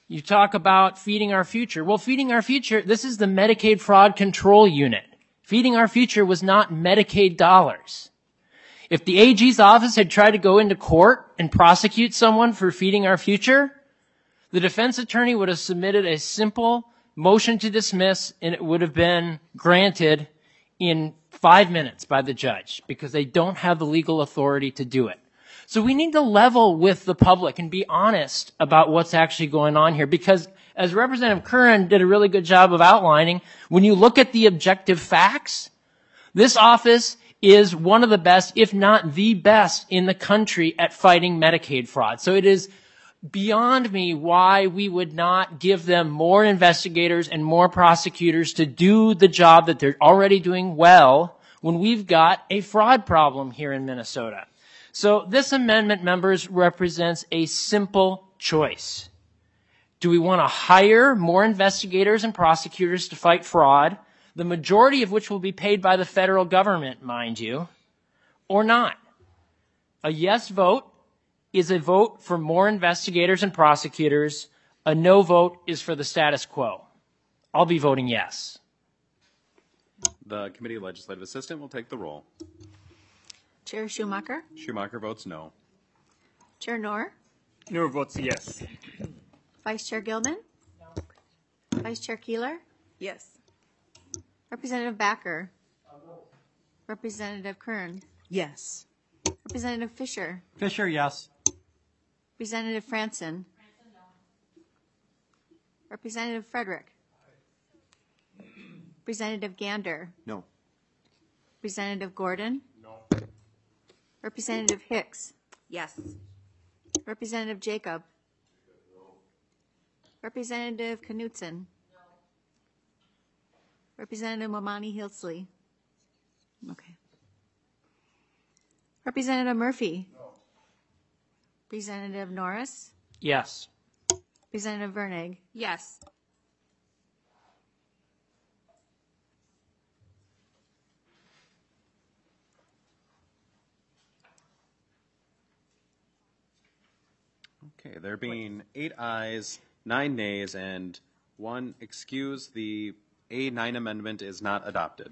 You talk about Feeding Our Future. Well, Feeding Our Future, this is the Medicaid Fraud Control Unit. Feeding Our Future was not Medicaid dollars. If the AG's office had tried to go into court and prosecute someone for Feeding Our Future, the defense attorney would have submitted a simple motion to dismiss, and it would have been granted in 5 minutes by the judge because they don't have the legal authority to do it. So we need to level with the public and be honest about what's actually going on here, because as Representative Curran did a really good job of outlining, when you look at the objective facts, this office is one of the best, if not the best, in the country at fighting Medicaid fraud. So it is beyond me why we would not give them more investigators and more prosecutors to do the job that they're already doing well when we've got a fraud problem here in Minnesota. So this amendment, members, represents a simple choice. Do we want to hire more investigators and prosecutors to fight fraud, the majority of which will be paid by the federal government, mind you, or not? A yes vote is a vote for more investigators and prosecutors. A no vote is for the status quo. I'll be voting yes. The Committee Legislative Assistant will take the roll. Chair Schumacher, Schumacher votes no. Chair Knorr, Knorr votes yes. Vice Chair Gilman, Vice Chair Keeler, Yes. Representative Backer, Representative Kern, Yes. Representative Fisher, Fisher, yes. Representative Franson, Representative Frederick, Representative Gander, No. Representative Gordon, Representative Hicks, Yes. Representative Jacob, Representative Knutson, Representative Momani Hilsley. Okay. Representative Murphy. Representative Norris. Yes. Representative Vernig. Yes. Okay, there being 8 ayes, 9 nays, and 1 excuse, the A9 amendment is not adopted.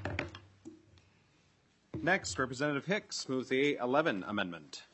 Next, Representative Hicks moves the A11 amendment.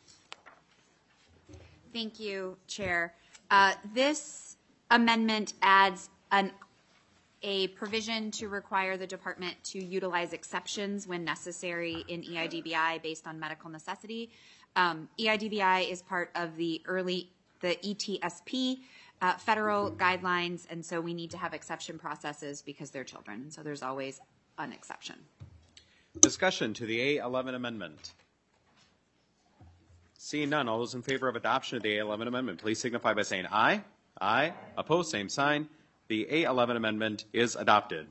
Thank you, Chair. This amendment adds a provision to require the department to utilize exceptions when necessary in EIDBI based on medical necessity. EIDBI is part of the ETSP federal guidelines, and so we need to have exception processes because they're children, and so there's always an exception. Discussion to the A11 amendment. Seeing none, all those in favor of adoption of the A11 amendment, please signify by saying aye. Aye. Opposed, same sign. The A11 amendment is adopted.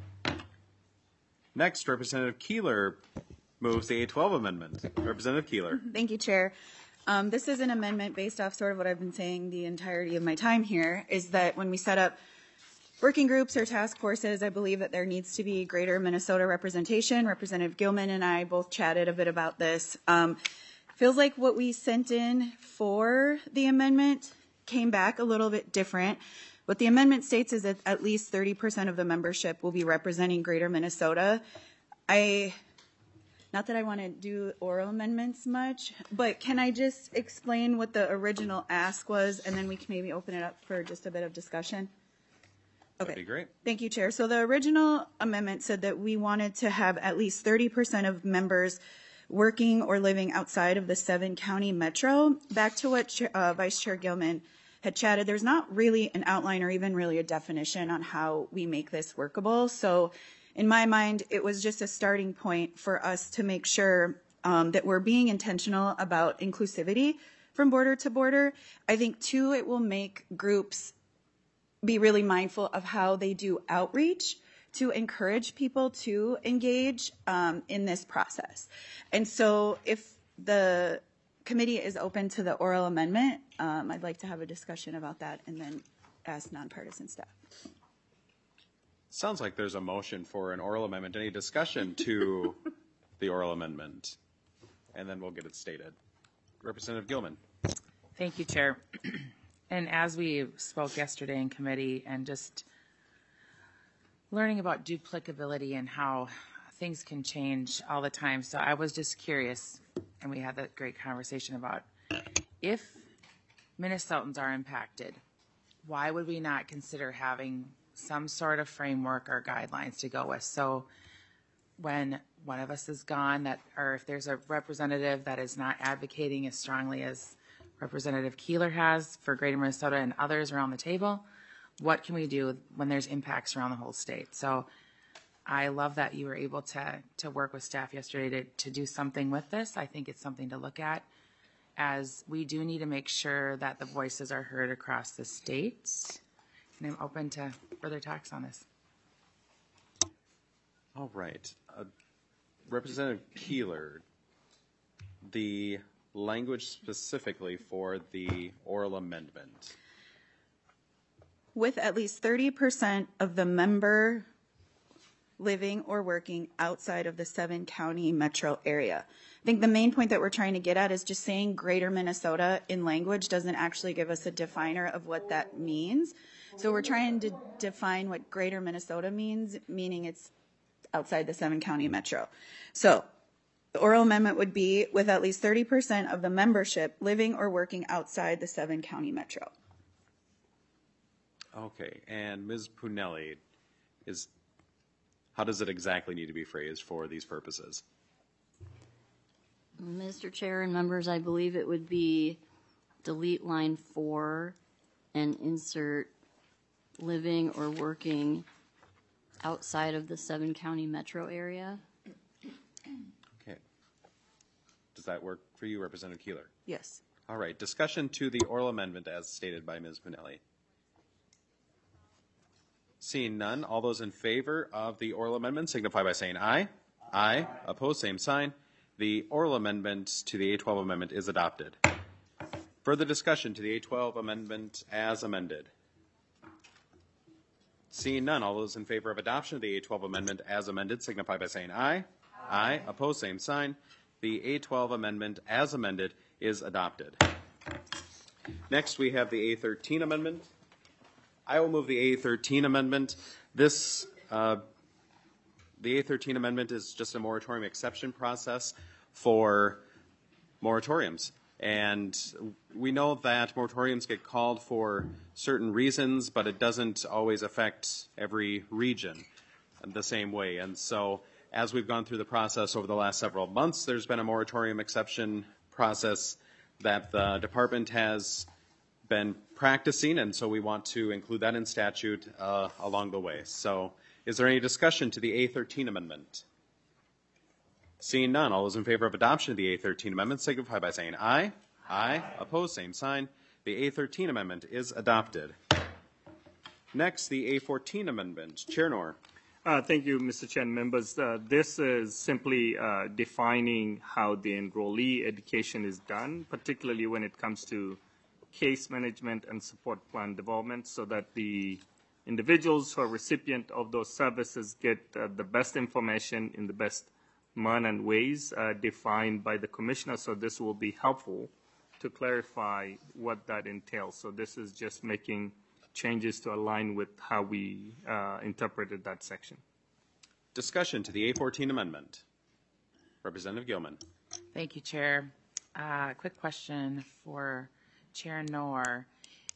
Next, Representative Keeler moves the A12 amendment. Representative Keeler. Thank you, Chair. This is an amendment based off sort of what I've been saying the entirety of my time here, is that when we set up working groups or task forces, I believe that there needs to be greater Minnesota representation. Representative Gilman and I both chatted a bit about this. Feels like what we sent in for the amendment came back a little bit different. What the amendment states is that at least 30% of the membership will be representing greater Minnesota. Not that I want to do oral amendments much, but can I just explain what the original ask was, and then we can maybe open it up for just a bit of discussion? Okay. That'd be great. Thank you, Chair. So the original amendment said that we wanted to have at least 30% of members working or living outside of the 7-county metro. Back to what Vice Chair Gilman had chatted, there's not really an outline or even really a definition on how we make this workable. So in my mind, it was just a starting point for us to make sure that we're being intentional about inclusivity from border to border. I think, too, it will make groups be really mindful of how they do outreach to encourage people to engage in this process. And so if the committee is open to the oral amendment, I'd like to have a discussion about that and then ask nonpartisan staff. Sounds like there's a motion for an oral amendment. Any discussion to the oral amendment? And then we'll get it stated. Representative Gilman. Thank you, Chair. And as we spoke yesterday in committee and just learning about duplicability and how things can change all the time. So I was just curious, and we had that great conversation about if Minnesotans are impacted, why would we not consider having some sort of framework or guidelines to go with? So when one of us is gone, that, or if there's a representative that is not advocating as strongly as Representative Keeler has for Greater Minnesota and others around the table, what can we do when there's impacts around the whole state? So I love that you were able to work with staff yesterday to do something with this. I think it's something to look at, as we do need to make sure that the voices are heard across the state. And I'm open to further talks on this. All right. Representative Keeler, the language specifically for the oral amendment. With at least 30% of the member living or working outside of the 7-county metro area. I think the main point that we're trying to get at is just saying Greater Minnesota in language doesn't actually give us a definer of what that means. So we're trying to define what Greater Minnesota means, meaning it's outside the 7-county metro. So the oral amendment would be with at least 30% of the membership living or working outside the 7-county metro. Okay, and Ms. Punelli, how does it exactly need to be phrased for these purposes? Mr. Chair and members, I believe it would be delete line 4 and insert living or working outside of the 7-county metro area. Okay. Does that work for you, Representative Keeler? Yes. All right, discussion to the oral amendment as stated by Ms. Punelli. Seeing none, all those in favor of the oral amendment signify by saying aye. Aye. Opposed, same sign. The oral amendment to the A12 amendment is adopted. Further discussion to the A12 amendment as amended. Seeing none, all those in favor of adoption of the A12 amendment as amended signify by saying aye. Aye. Opposed, same sign. The A12 amendment as amended is adopted. Next, we have the A13 amendment. I will move the A13 amendment. The A13 amendment is just a moratorium exception process for moratoriums. And we know that moratoriums get called for certain reasons, but it doesn't always affect every region the same way. And so as we've gone through the process over the last several months, there's been a moratorium exception process that the department has been practicing, and so we want to include that in statute along the way. So is there any discussion to the A13 amendment? Seeing none, all those in favor of adoption of the A13 amendment signify by saying aye. Aye. Opposed, same sign. The A13 amendment is adopted. Next, the A14 amendment. Chair Knorr. Thank you, Mr. Chair and members. This is simply defining how the enrollee education is done, particularly when it comes to case management and support plan development, so that the individuals who are recipient of those services get the best information in the best manner and ways defined by the commissioner. So this will be helpful to clarify what that entails. So this is just making changes to align with how we interpreted that section. Discussion to the A14 amendment. Representative Gilman. Thank you, Chair. Quick question for Chair Knorr.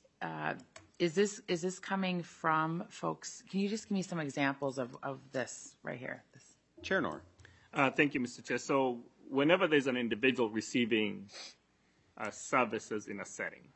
Is this coming from folks? Can you just give me some examples of this right here? Chair Knorr. Thank you, Mr. Chair. So whenever there's an individual receiving services in a setting,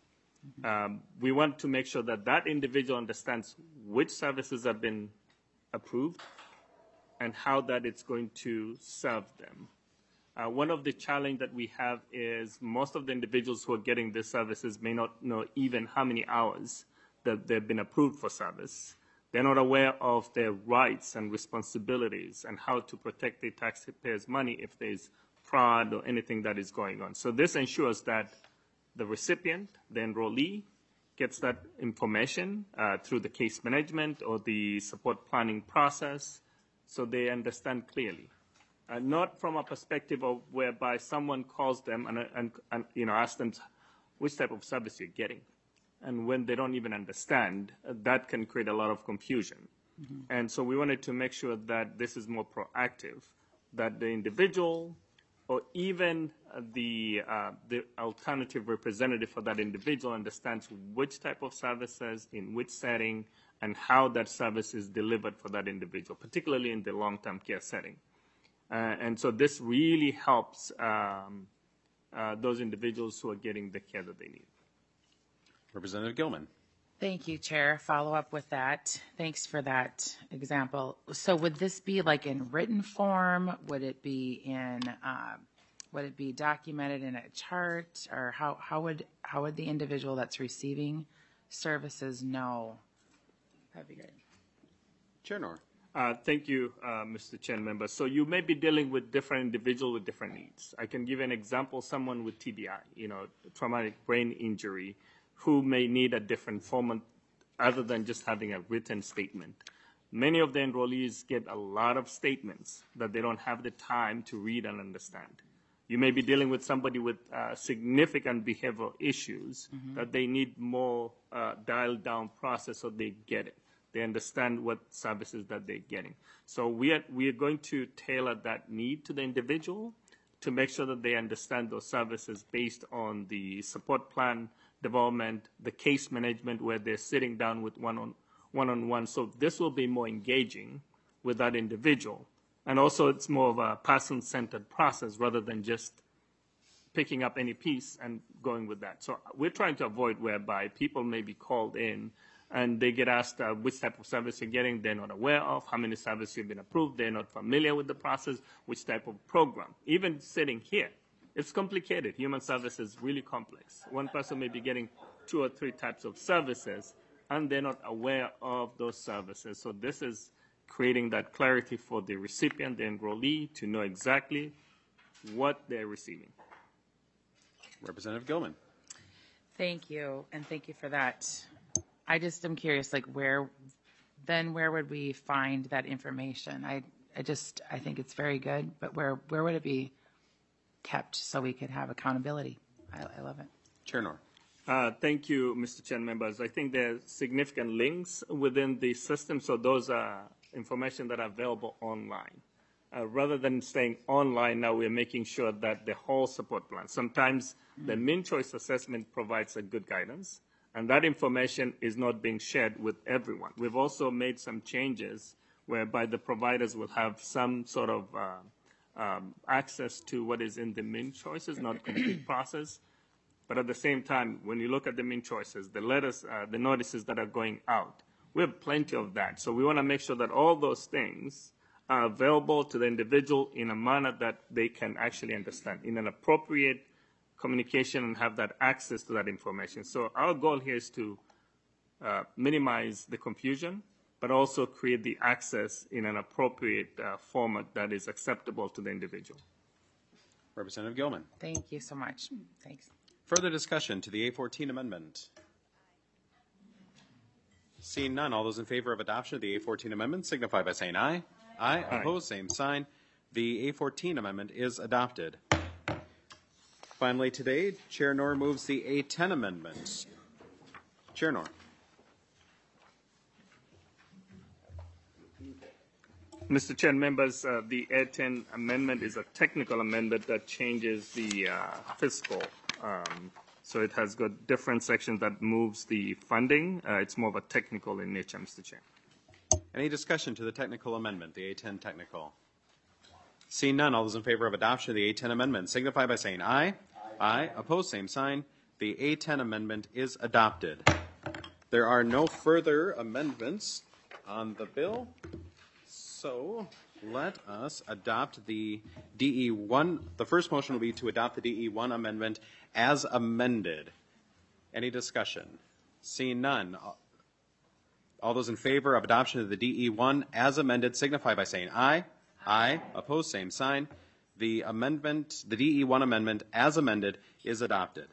we want to make sure that that individual understands which services have been approved and how that it's going to serve them. One of the challenge that we have is most of the individuals who are getting these services may not know even how many hours that they've been approved for service. They're not aware of their rights and responsibilities and how to protect the taxpayers' money if there's fraud or anything that is going on. So this ensures that the recipient, the enrollee, gets that information through the case management or the support planning process so they understand clearly. Not from a perspective of whereby someone calls them and asks them which type of service you're getting. and when they don't even understand, that can create a lot of confusion. And so we wanted to make sure that this is more proactive, that the individual or even the alternative representative for that individual understands which type of services, in which setting, and how that service is delivered for that individual, particularly in the long-term care setting. And so this really helps those individuals who are getting the care that they need. Representative Gilman. Thank you, Chair. Follow up with that. Thanks for that example. So would this be like in written form? Would it be documented in a chart? Or how would the individual that's receiving services know? That'd be great. Chair Knorr. Thank you, Mr. Chair and members. So you may be dealing with different individuals with different needs. I can give you an example, someone with TBI, traumatic brain injury, who may need a different format other than just having a written statement. Many of the enrollees get a lot of statements that they don't have the time to read and understand. You may be dealing with somebody with significant behavioral issues that they need more dialed down process so they get it. They understand what services that they're getting. So we are going to tailor that need to the individual to make sure that they understand those services based on the support plan development, the case management where they're sitting down with one-on-one. So this will be more engaging with that individual. And also it's more of a person-centered process rather than just picking up any piece and going with that. So we're trying to avoid whereby people may be called in and they get asked which type of service you're getting, they're not aware of, how many services you've been approved, they're not familiar with the process, which type of program. Even sitting here, it's complicated. Human service is really complex. One person may be getting 2 or 3 types of services, and they're not aware of those services. So this is creating that clarity for the recipient, the enrollee, to know exactly what they're receiving. Representative Gilman. Thank you, and thank you for that. I just am curious, like where would we find that information? I think it's very good, but where would it be kept so we could have accountability? I love it. Chair Knorr. Thank you, Mr. Chair and members. I think there are significant links within the system, so those are information that are available online. Rather than staying online, now we're making sure that the whole support plan, sometimes the Min Choice assessment provides a good guidance, and that information is not being shared with everyone. We've also made some changes whereby the providers will have some sort of access to what is in the Min Choices, not complete process. But at the same time, when you look at the Min Choices, the letters, the notices that are going out, we have plenty of that. So we want to make sure that all those things are available to the individual in a manner that they can actually understand, in an appropriate communication, and have that access to that information. So our goal here is to minimize the confusion, but also create the access in an appropriate format that is acceptable to the individual. Representative Gilman. Thank you so much. Thanks. Further discussion to the A14 amendment? Seeing none, all those in favor of adoption of the A14 amendment signify by saying aye. Aye. Opposed, same sign. The A14 amendment is adopted. Finally today, Chair Knorr moves the A10 amendment. Chair Knorr. Mr. Chair and members, the A10 amendment is a technical amendment that changes the fiscal. So it has got different sections that moves the funding. It's more of a technical in nature, Mr. Chair. Any discussion to the technical amendment, the A10 technical? Seeing none, all those in favor of adoption of the A10 amendment signify by saying aye. Aye. Opposed, same sign. The A10 amendment is adopted. There are no further amendments on the bill, so let us adopt the DE1. The first motion will be to adopt the DE1 amendment as amended. Any discussion? Seeing none, all those in favor of adoption of the DE1 as amended signify by saying aye. Aye. Opposed, same sign. The amendment, the DE1 amendment as amended is adopted.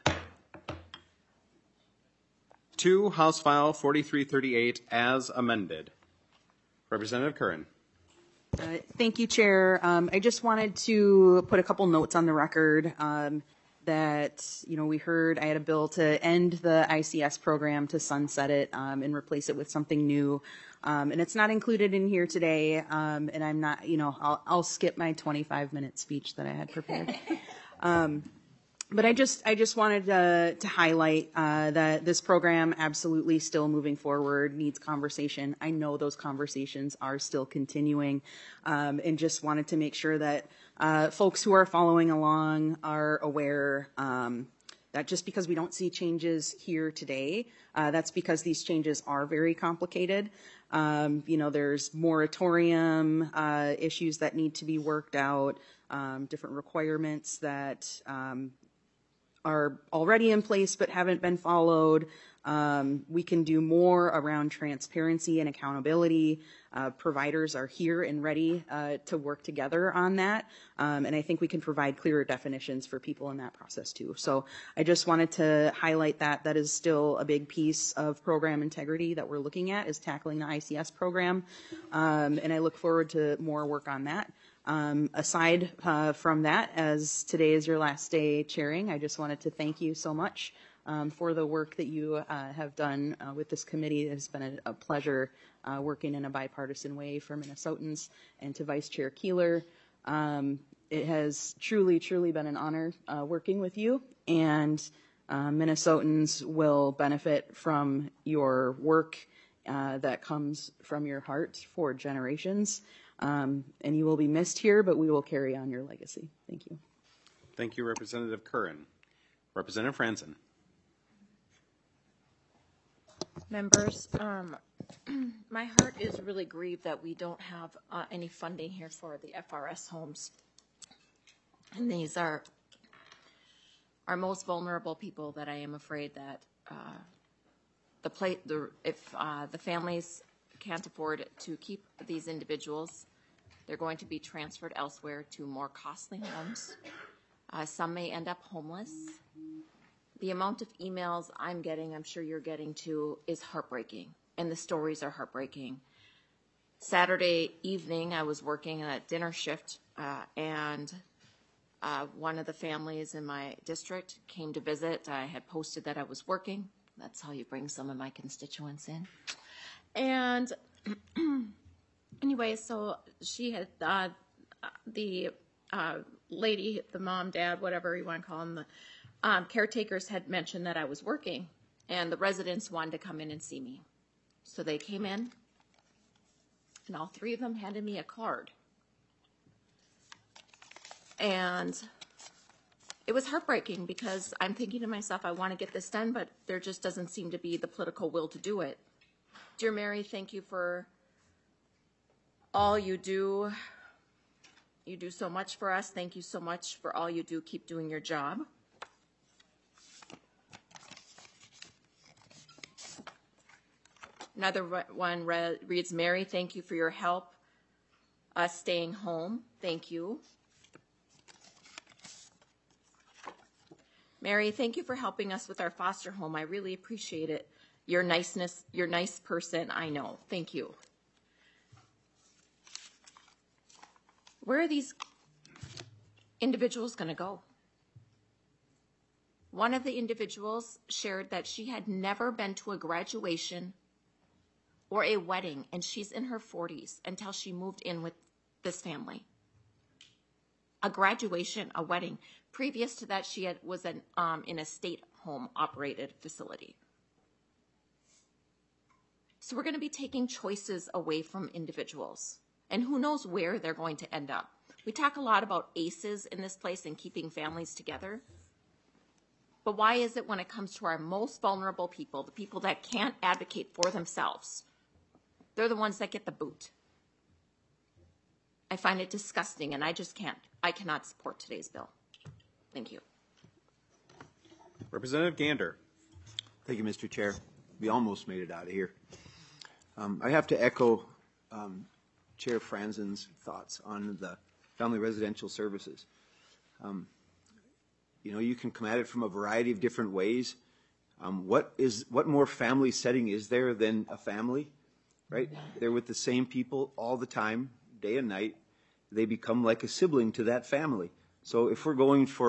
2, House File 4338 as amended. Representative Curran. Thank you, Chair. I just wanted to put a couple notes on the record. that, we heard I had a bill to end the ICS program, to sunset it, and replace it with something new. And it's not included in here today. And I'm not, I'll skip my 25-minute speech that I had prepared. But I just wanted to highlight that this program absolutely still moving forward, needs conversation. I know those conversations are still continuing, and just wanted to make sure that folks who are following along are aware that just because we don't see changes here today, that's because these changes are very complicated. There's moratorium issues that need to be worked out, different requirements that are already in place but haven't been followed. We can do more around transparency and accountability. Providers are here and ready to work together on that. And I think we can provide clearer definitions for people in that process too. So I just wanted to highlight that. That is still a big piece of program integrity that we're looking at, is tackling the ICS program. And I look forward to more work on that. Aside from that, as today is your last day chairing, I just wanted to thank you so much for the work that you have done with this committee. It has been a pleasure working in a bipartisan way for Minnesotans, and to Vice Chair Keeler. It has truly, truly been an honor working with you, and Minnesotans will benefit from your work that comes from your heart for generations. And you will be missed here, but we will carry on your legacy. Thank you. Thank you, Representative Curran. Representative Franzen. Members, my heart is really grieved that we don't have any funding here for the FRS homes. And these are our most vulnerable people that I am afraid that if the families can't afford to keep these individuals, they're going to be transferred elsewhere to more costly homes. Some may end up homeless. The amount of emails I'm getting, I'm sure you're getting too, is heartbreaking, and the stories are heartbreaking. Saturday evening, I was working a dinner shift, and one of the families in my district came to visit. I had posted that I was working. That's how you bring some of my constituents in. And anyway, so she had, the lady, the mom, dad, whatever you want to call them, the caretakers had mentioned that I was working, and the residents wanted to come in and see me. So they came in, and all three of them handed me a card. And it was heartbreaking because I'm thinking to myself, I want to get this done, but there just doesn't seem to be the political will to do it. Dear Mary, thank you for all you do. You do so much for us. Thank you so much for all you do. Keep doing your job. Another one reads, Mary, thank you for your help us staying home. Thank you. Mary, thank you for helping us with our foster home. I really appreciate it. Your niceness, you're a nice person, I know. Thank you. Where are these individuals going to go? One of the individuals shared that she had never been to a graduation or a wedding, and she's in her 40s, until she moved in with this family. A graduation, a wedding. Previous to that, she was in a state home operated facility. So we're going to be taking choices away from individuals, and who knows where they're going to end up. We talk a lot about ACEs in this place and keeping families together. But why is it when it comes to our most vulnerable people, the people that can't advocate for themselves, they're the ones that get the boot? I find it disgusting, and I cannot support today's bill. Thank you. Representative Gander. Thank you, Mr. Chair. We almost made it out of here. I have to echo Chair Franzen's thoughts on the family residential services. You can come at it from a variety of different ways. What more family setting is there than a family, right? They're with the same people all the time, day and night. They become like a sibling to that family. So if we're going for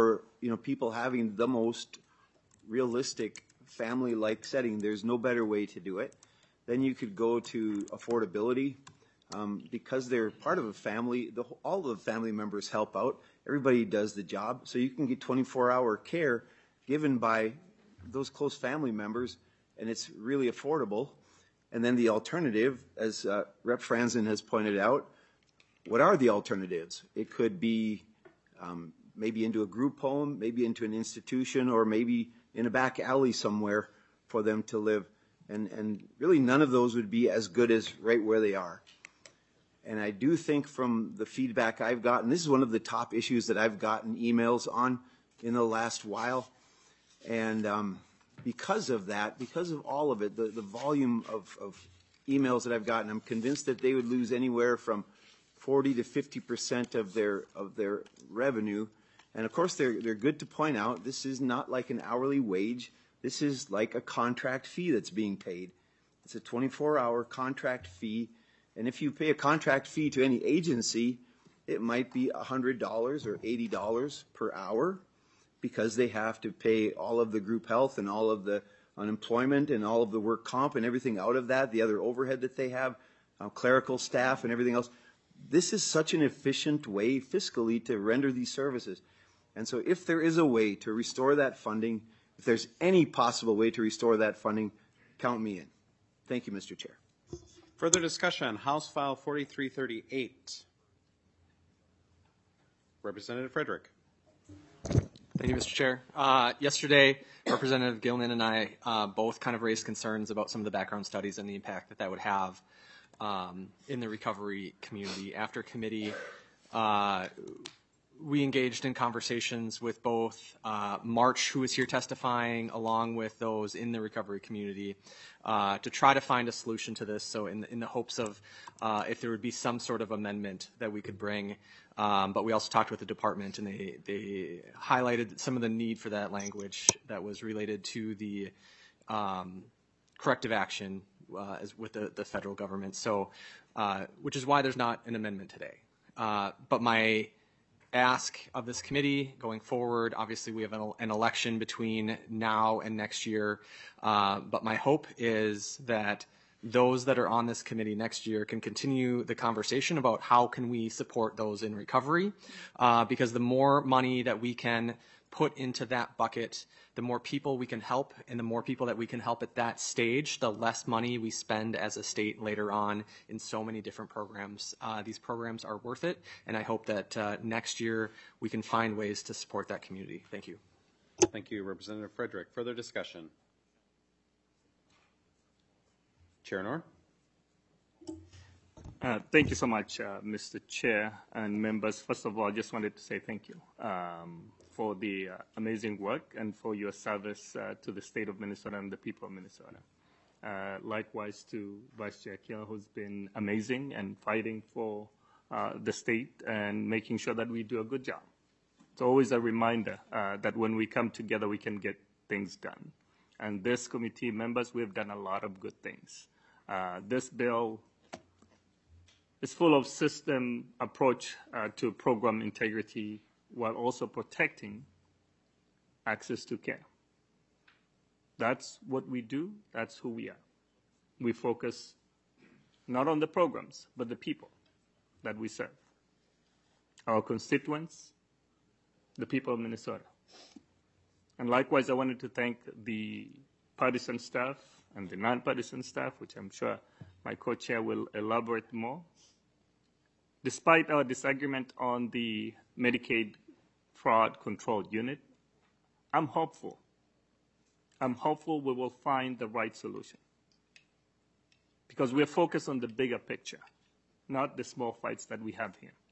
people having the most realistic family-like setting. There's no better way to do it. Then you could go to affordability. Because they're part of a family, all the family members help out. Everybody does the job. So you can get 24-hour care given by those close family members, and it's really affordable. And then the alternative, as Rep. Franzen has pointed out, what are the alternatives? It could be maybe into a group home, maybe into an institution, or maybe in a back alley somewhere for them to live. And really none of those would be as good as right where they are. And I do think from the feedback I've gotten, this is one of the top issues that I've gotten emails on in the last while. And because of that, because of all of it, the volume of emails that I've gotten, I'm convinced that they would lose anywhere from 40 to 50% of their revenue. And of course, they're good to point out, this is not like an hourly wage. This is like a contract fee that's being paid. It's a 24-hour contract fee. And if you pay a contract fee to any agency, it might be $100 or $80 per hour because they have to pay all of the group health and all of the unemployment and all of the work comp and everything out of that, the other overhead that they have, clerical staff and everything else. This is such an efficient way fiscally to render these services. And so if there is a way to restore that funding, if there's any possible way to restore that funding, count me in. Thank you, Mr. Chair. Further discussion on House File 4338. Representative Frederick. Thank you, Mr. Chair. Yesterday, Representative Gilman and I both kind of raised concerns about some of the background studies and the impact that would have in the recovery community. After committee, we engaged in conversations with both March, who was here testifying, along with those in the recovery community, to try to find a solution to this. So in the hopes of if there would be some sort of amendment that we could bring. But we also talked with the department, and they highlighted some of the need for that language that was related to the corrective action as with the federal government. So, which is why there's not an amendment today. But my ask of this committee going forward, obviously we have an election between now and next year, but my hope is that those that are on this committee next year can continue the conversation about how can we support those in recovery, because the more money that we can put into that bucket, the more people we can help, and the more people that we can help at that stage, the less money we spend as a state later on in so many different programs. These programs are worth it, and I hope that next year we can find ways to support that community. Thank you. Thank you, Representative Frederick. Further discussion? Chair Knorr. Thank you so much, Mr. Chair and members. First of all, I just wanted to say thank you for the amazing work and for your service to the state of Minnesota and the people of Minnesota. Likewise to Vice Chair Keeler, who's been amazing and fighting for the state and making sure that we do a good job. It's always a reminder that when we come together, we can get things done. And this committee members, we've done a lot of good things. This bill is full of system approach to program integrity while also protecting access to care. That's what we do. That's who we are. We focus not on the programs, but the people that we serve. Our constituents, the people of Minnesota. And likewise, I wanted to thank the partisan staff and the non-partisan staff, which I'm sure my co-chair will elaborate more. Despite our disagreement on the Medicaid fraud control unit, I'm hopeful. I'm hopeful we will find the right solution, because we're focused on the bigger picture, not the small fights that we have here.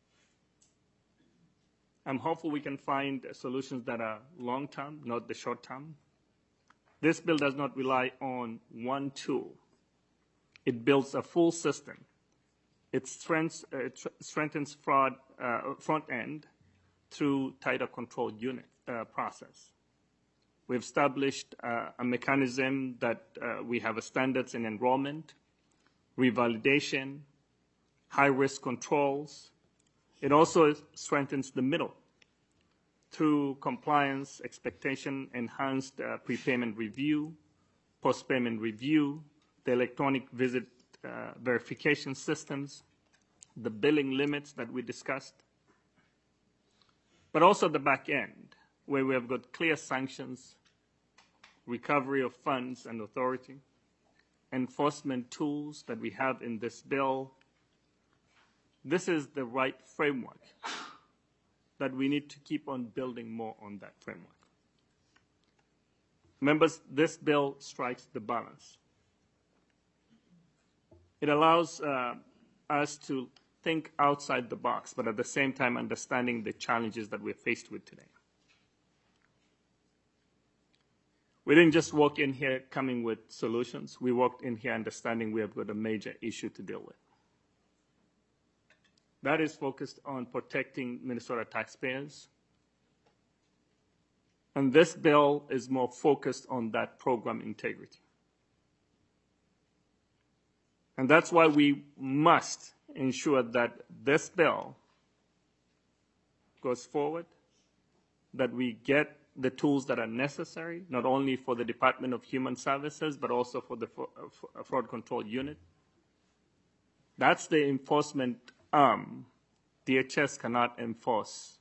I'm hopeful we can find solutions that are long-term, not the short-term. This bill does not rely on one tool. It builds a full system. It strengthens fraud front end through tighter control unit process. We've established a mechanism that we have standards in enrollment, revalidation, high-risk controls. It also strengthens the middle through compliance, expectation, enhanced prepayment review, post-payment review, the electronic visit verification systems, the billing limits that we discussed, but also the back end, where we have got clear sanctions, recovery of funds and authority, enforcement tools that we have in this bill. This is the right framework that we need to keep on building more on that framework. Members, this bill strikes the balance. It allows us to think outside the box, but at the same time understanding the challenges that we're faced with today. We didn't just walk in here coming with solutions. We walked in here understanding we have got a major issue to deal with. That is focused on protecting Minnesota taxpayers. And this bill is more focused on that program integrity. And that's why we must ensure that this bill goes forward, that we get the tools that are necessary, not only for the Department of Human Services, but also for the Fraud Control Unit. That's the enforcement arm. DHS cannot enforce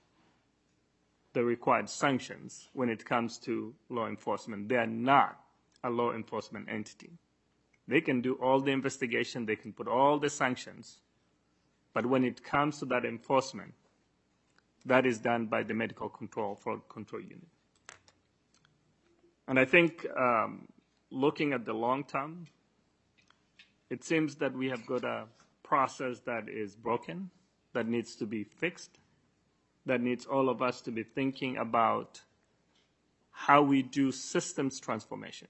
the required sanctions when it comes to law enforcement. They are not a law enforcement entity. They can do all the investigation, they can put all the sanctions, but when it comes to that enforcement, that is done by the Medical Control Fraud Control Unit. And I think looking at the long term, it seems that we have got a process that is broken, that needs to be fixed, that needs all of us to be thinking about how we do systems transformation.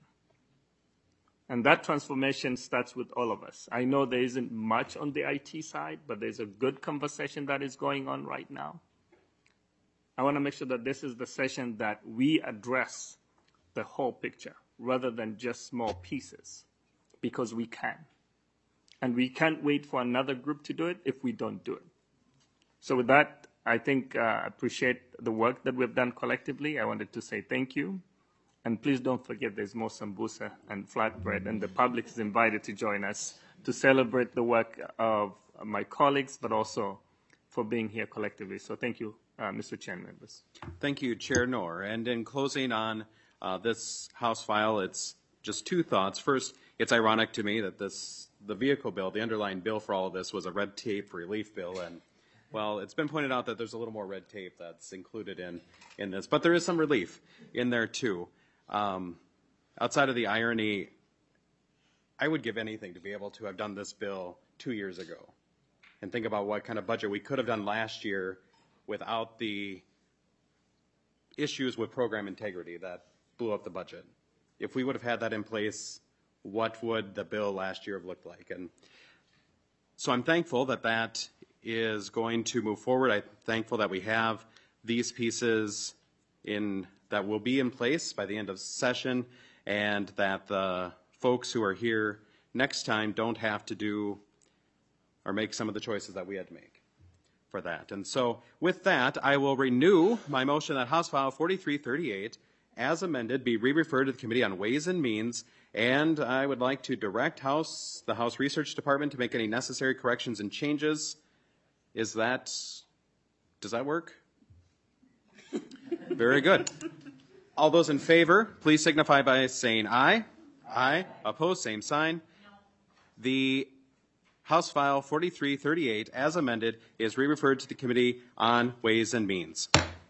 And that transformation starts with all of us. I know there isn't much on the IT side, but there's a good conversation that is going on right now. I want to make sure that this is the session that we address the whole picture rather than just small pieces, because we can. And we can't wait for another group to do it if we don't do it. So with that, I think I appreciate the work that we've done collectively. I wanted to say thank you. And please don't forget there's more sambusa and flatbread, and the public is invited to join us to celebrate the work of my colleagues, but also for being here collectively. So thank you, Mr. Chair and members. Thank you, Chair Knorr. And in closing on this House file, it's just two thoughts. First, it's ironic to me that the vehicle bill, the underlying bill for all of this, was a red tape relief bill. And, well, it's been pointed out that there's a little more red tape that's included in this. But there is some relief in there, too. Outside of the irony, I would give anything to be able to have done this bill 2 years ago and think about what kind of budget we could have done last year without the issues with program integrity that blew up the budget. If we would have had that in place, what would the bill last year have looked like? And so I'm thankful that that is going to move forward. I'm thankful that we have these pieces that will be in place by the end of session, and that the folks who are here next time don't have to do or make some of the choices that we had to make for that. And so with that, I will renew my motion that House File 4338, as amended, be re-referred to the Committee on Ways and Means, and I would like to direct the House Research Department to make any necessary corrections and changes. Does that work? Very good. All those in favor, please signify by saying aye. Aye. Opposed, same sign. The House File 4338, as amended, is re-referred to the Committee on Ways and Means.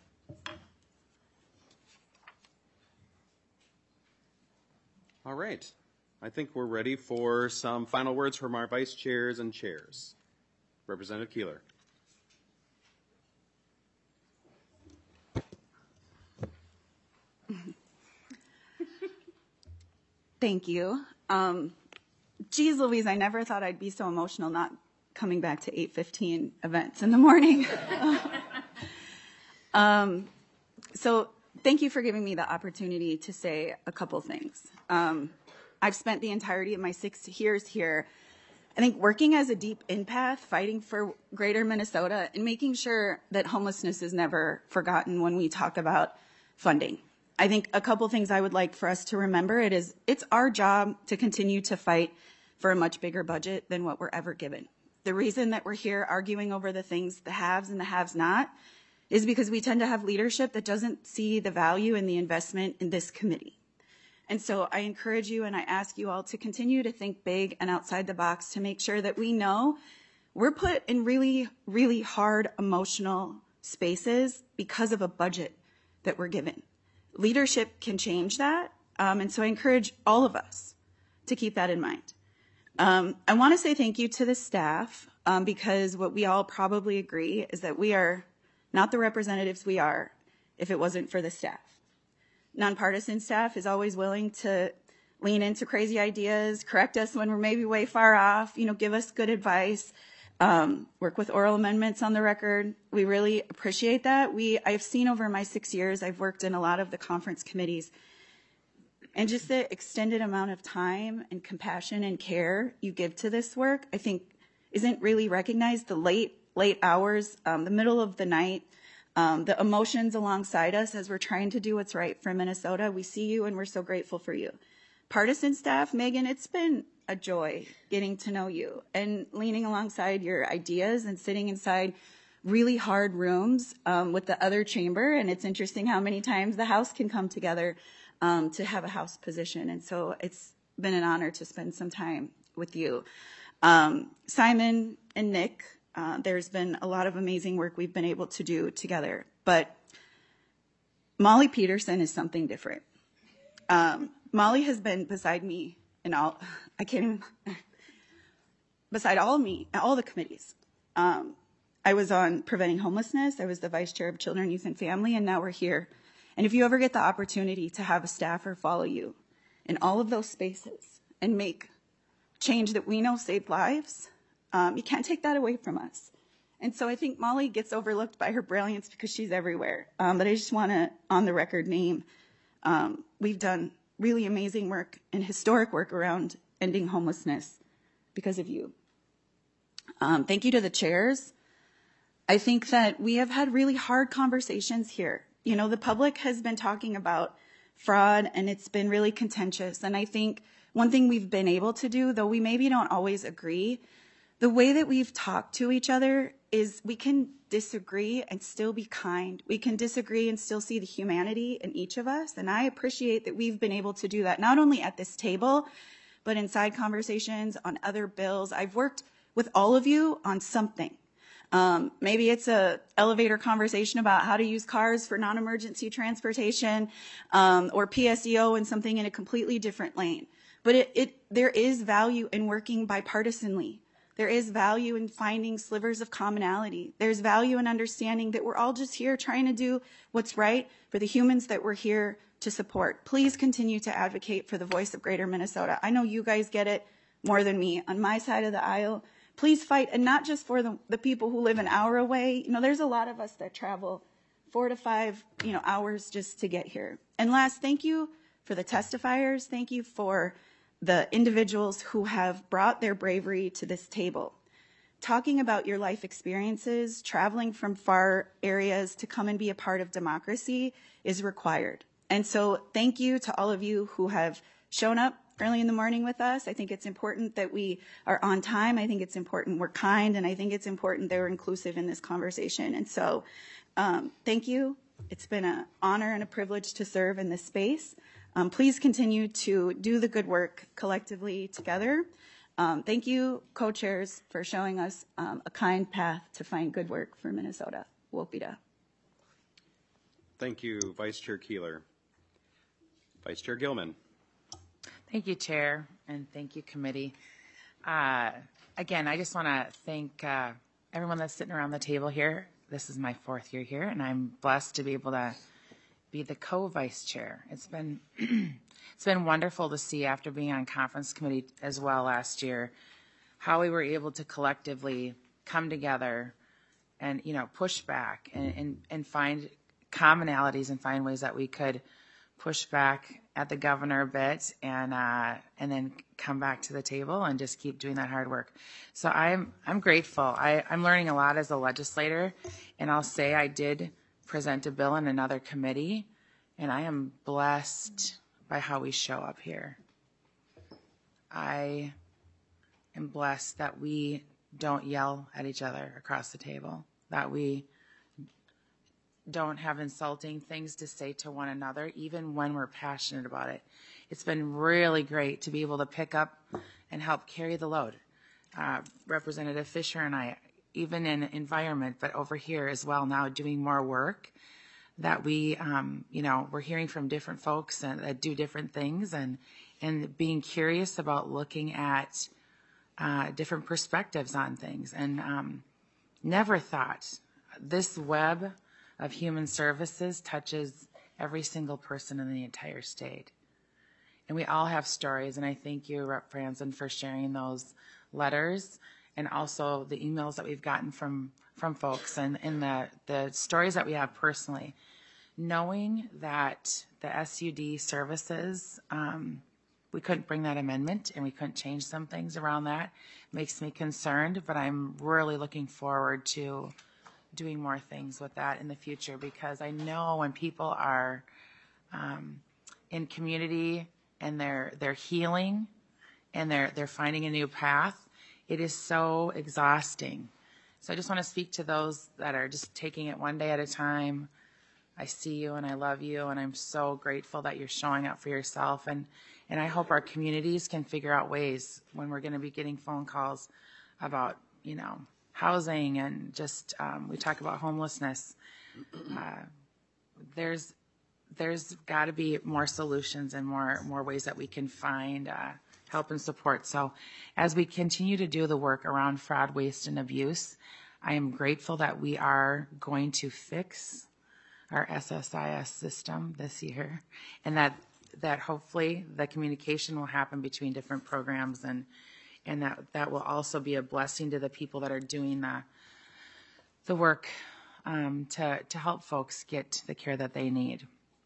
All right. I think we're ready for some final words from our vice chairs and chairs. Representative Keeler. Thank you. Geez Louise, I never thought I'd be so emotional not coming back to 8:15 events in the morning. So thank you for giving me the opportunity to say a couple things. I've spent the entirety of my 6 years here I think working as a deep empath, fighting for greater Minnesota, and making sure that homelessness is never forgotten when we talk about funding. I think a couple things I would like for us to remember it's our job to continue to fight for a much bigger budget than what we're ever given. The reason that we're here arguing over the things, the haves and the haves not, is because we tend to have leadership that doesn't see the value in the investment in this committee. And so I encourage you and I ask you all to continue to think big and outside the box to make sure that we know we're put in really, really hard emotional spaces because of a budget that we're given. Leadership can change that. And so I encourage all of us to keep that in mind. I want to say thank you to the staff because what we all probably agree is that we are not the representatives we are if it wasn't for the staff. Nonpartisan staff is always willing to lean into crazy ideas, correct us when we're maybe way far off, give us good advice, work with oral amendments on the record. We really appreciate that. I've seen over my 6 years, I've worked in a lot of the conference committees, and just the extended amount of time and compassion and care you give to this work, I think isn't really recognized. The late hours, the middle of the night, the emotions alongside us as we're trying to do what's right for Minnesota. We see you and we're so grateful for you. Partisan staff, Megan, it's been a joy getting to know you and leaning alongside your ideas and sitting inside really hard rooms with the other chamber. And it's interesting how many times the House can come together to have a House position. And so it's been an honor to spend some time with you. Simon and Nick, there's been a lot of amazing work we've been able to do together. But Molly Peterson is something different. Molly has been beside me in all the committees. I was on preventing homelessness. I was the vice chair of Children, Youth, and Family, and now we're here. And if you ever get the opportunity to have a staffer follow you in all of those spaces and make change that we know saved lives, you can't take that away from us. And so I think Molly gets overlooked by her brilliance because she's everywhere. But I just want to, on the record, name we've done really amazing work and historic work around ending homelessness because of you. Thank you to the chairs. I think that we have had really hard conversations here. The public has been talking about fraud and it's been really contentious. And I think one thing we've been able to do, though we maybe don't always agree, the way that we've talked to each other is we can disagree and still be kind. We can disagree and still see the humanity in each of us. And I appreciate that we've been able to do that, not only at this table, but in side conversations on other bills. I've worked with all of you on something. Maybe it's a elevator conversation about how to use cars for non-emergency transportation, or PSEO and something in a completely different lane. But there is value in working bipartisanly. There is value in finding slivers of commonality. There's value in understanding that we're all just here trying to do what's right for the humans that we're here to support. Please continue to advocate for the voice of Greater Minnesota. I know you guys get it more than me. On my side of the aisle, please fight, and not just for the people who live an hour away. There's a lot of us that travel 4 to 5, hours just to get here. And last, thank you for the testifiers. Thank you for the individuals who have brought their bravery to this table. Talking about your life experiences, traveling from far areas to come and be a part of democracy is required. And so thank you to all of you who have shown up early in the morning with us. I think it's important that we are on time. I think it's important we're kind, and I think it's important that we're inclusive in this conversation. And so thank you. It's been an honor and a privilege to serve in this space. Please continue to do the good work collectively together. Thank you, co-chairs, for showing us a kind path to find good work for Minnesota. Wopida. Thank you, Vice Chair Keeler. Vice Chair Gilman. Thank you, Chair, and thank you, committee. Again, I just want to thank everyone that's sitting around the table here. This is my 4th year here, and I'm blessed to be able to be the co-vice chair. It's been wonderful to see, after being on conference committee as well last year, how we were able to collectively come together and push back and find commonalities and find ways that we could push back at the governor a bit and then come back to the table and just keep doing that hard work. So I'm grateful. I'm learning a lot as a legislator, and I'll say I did present a bill in another committee, and I am blessed by how we show up here. I am blessed that we don't yell at each other across the table, that we don't have insulting things to say to one another, even when we're passionate about it. It's been really great to be able to pick up and help carry the load. Representative Fisher and I, even in environment, but over here as well now, doing more work that we, we're hearing from different folks and that do different things, and being curious about looking at different perspectives on things. And never thought this web of human services touches every single person in the entire state. And we all have stories, and I thank you, Rep. Franzen, for sharing those letters and also the emails that we've gotten from folks and the stories that we have personally. Knowing that the SUD services, we couldn't bring that amendment and we couldn't change some things around that makes me concerned, but I'm really looking forward to doing more things with that in the future, because I know when people are in community and they're healing and they're finding a new path, it is so exhausting. So I just want to speak to those that are just taking it one day at a time. I see you and I love you, and I'm so grateful that you're showing up for yourself. And I hope our communities can figure out ways when we're going to be getting phone calls about, housing and just, we talk about homelessness. There's got to be more solutions and more ways that we can find help and support. So as we continue to do the work around fraud, waste, and abuse, I am grateful that we are going to fix our SSIS system this year, and that hopefully the communication will happen between different programs, and that will also be a blessing to the people that are doing the work to help folks get the care that they need.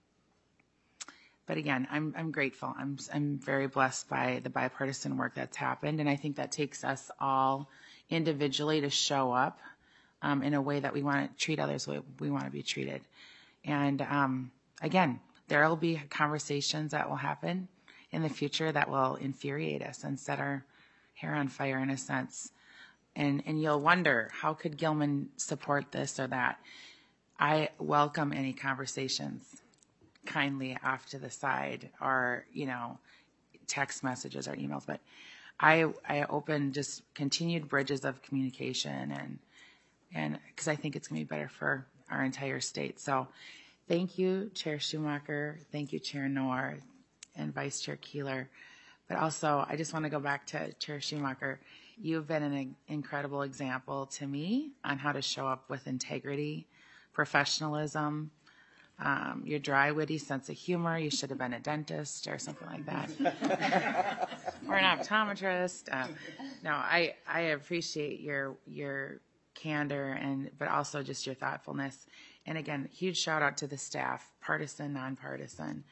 But again, I'm grateful. I'm very blessed by the bipartisan work that's happened, and I think that takes us all individually to show up in a way that we want to treat others the way we want to be treated. And again, there will be conversations that will happen in the future that will infuriate us and set our hair on fire in a sense. And you'll wonder, how could Gilman support this or that? I welcome any conversations kindly off to the side, or, text messages or emails. But I open just continued bridges of communication, and because I think it's going to be better for our entire state. So thank you, Chair Schumacher. Thank you, Chair Noor and Vice Chair Keeler. But also, I just want to go back to Chair Schumacher. You've been an incredible example to me on how to show up with integrity, professionalism, your dry, witty sense of humor. You should have been a dentist or something like that. Or an optometrist. No, I appreciate your candor, but also just your thoughtfulness. And again, huge shout out to the staff, partisan, nonpartisan.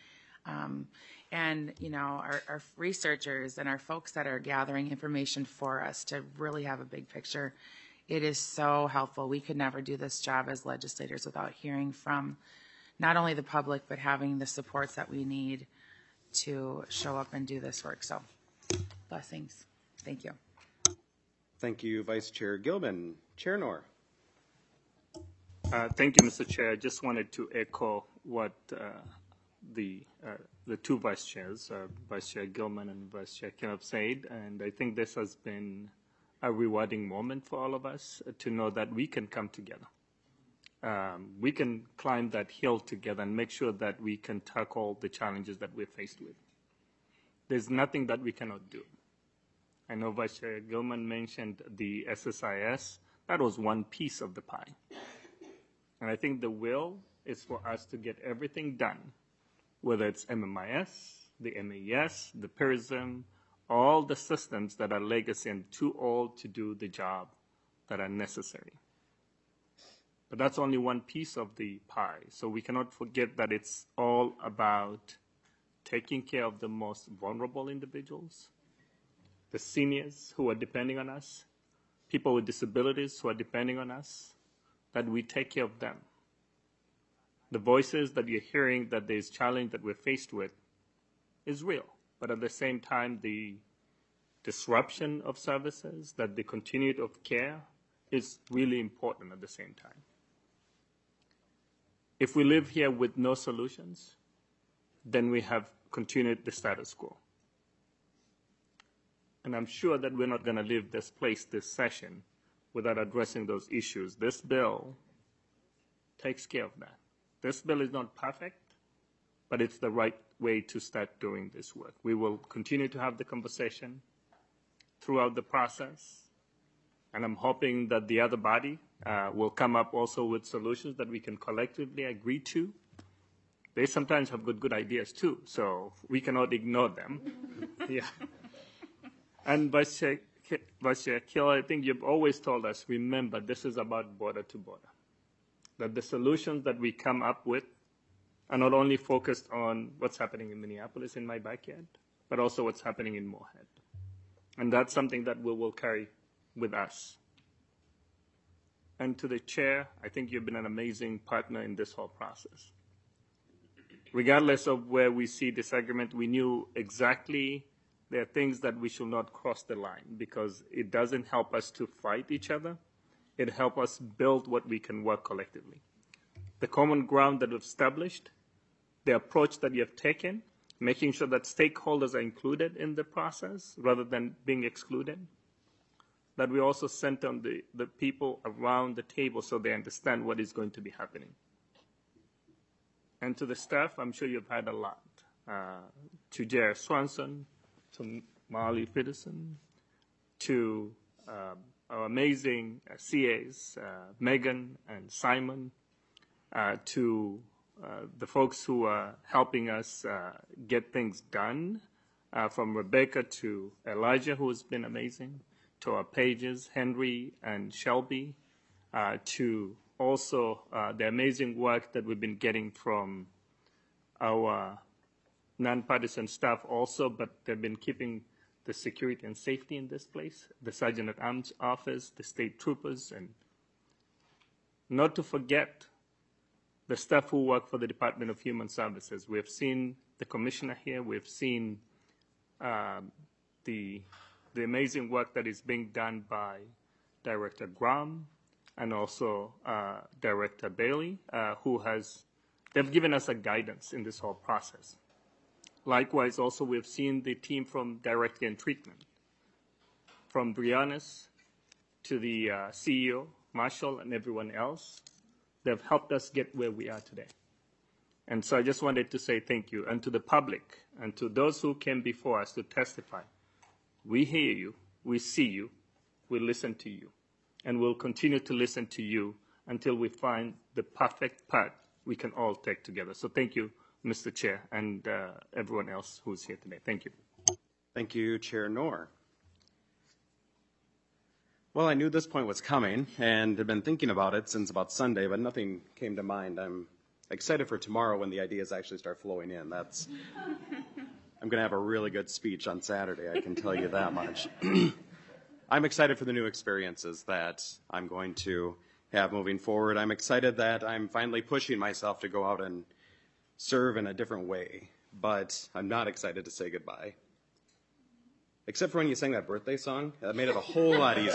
And, our researchers and our folks that are gathering information for us to really have a big picture. It is so helpful. We could never do this job as legislators without hearing from not only the public, but having the supports that we need to show up and do this work. So, blessings. Thank you. Thank you, Vice Chair Gilman. Chair Noor. Thank you, Mr. Chair. I just wanted to echo what the two vice chairs, Vice Chair Gilman and Vice Chair Kenneth, said, and I think this has been a rewarding moment for all of us to know that we can come together. We can climb that hill together and make sure that we can tackle the challenges that we're faced with. There's nothing that we cannot do. I know Vice Chair Gilman mentioned the SSIS. That was one piece of the pie. And I think the will is for us to get everything done, whether it's MMIS, the MAS, the PIRSM, all the systems that are legacy and too old to do the job that are necessary. But that's only one piece of the pie. So we cannot forget that it's all about taking care of the most vulnerable individuals, the seniors who are depending on us, people with disabilities who are depending on us, that we take care of them. The voices that you're hearing that there's challenge that we're faced with is real. But at the same time, the disruption of services, that the continuity of care is really important at the same time. If we live here with no solutions, then we have continued the status quo. And I'm sure that we're not going to leave this place, this session, without addressing those issues. This bill takes care of that. This bill is not perfect, but it's the right way to start doing this work. We will continue to have the conversation throughout the process, and I'm hoping that the other body will come up also with solutions that we can collectively agree to. They sometimes have good ideas too, so we cannot ignore them. Yeah. And Vice Chair Kill, I think you've always told us, remember, this is about border to border. That the solutions that we come up with are not only focused on what's happening in Minneapolis in my backyard, but also what's happening in Moorhead. And that's something that we will carry with us. And to the chair, I think you've been an amazing partner in this whole process. Regardless of where we see disagreement, we knew exactly there are things that we should not cross the line, because it doesn't help us to fight each other. It helps us build what we can work collectively. The common ground that we've established, the approach that you have taken, making sure that stakeholders are included in the process rather than being excluded, that we also center on the people around the table so they understand what is going to be happening. And to the staff, I'm sure you've had a lot. To Jared Swanson, to Marley Peterson, to our amazing CAs, Megan and Simon, to the folks who are helping us get things done, from Rebecca to Elijah, who has been amazing, to our pages, Henry and Shelby, to also the amazing work that we've been getting from our nonpartisan staff also, but they've been keeping the security and safety in this place, the Sergeant at Arms office, the state troopers, and not to forget the staff who work for the Department of Human Services. We have seen the commissioner here. We have seen the amazing work that is being done by Director Graham and also Director Bailey, they've given us a guidance in this whole process. Likewise, also, we've seen the team from Direct Care and Treatment, from Brianna's to the CEO, Marshall, and everyone else. They've helped us get where we are today. And so I just wanted to say thank you. And to the public, and to those who came before us to testify, we hear you, we see you, we listen to you, and we'll continue to listen to you until we find the perfect path we can all take together. So thank you, Mr. Chair, and everyone else who's here today. Thank you. Thank you, Chair Knorr. Well, I knew this point was coming and had been thinking about it since about Sunday, but nothing came to mind. I'm excited for tomorrow when the ideas actually start flowing in. I'm going to have a really good speech on Saturday, I can tell you that much. I'm excited for the new experiences that I'm going to have moving forward. I'm excited that I'm finally pushing myself to go out and serve in a different way, but I'm not excited to say goodbye. Except for when you sang that birthday song, that made it a whole lot easier.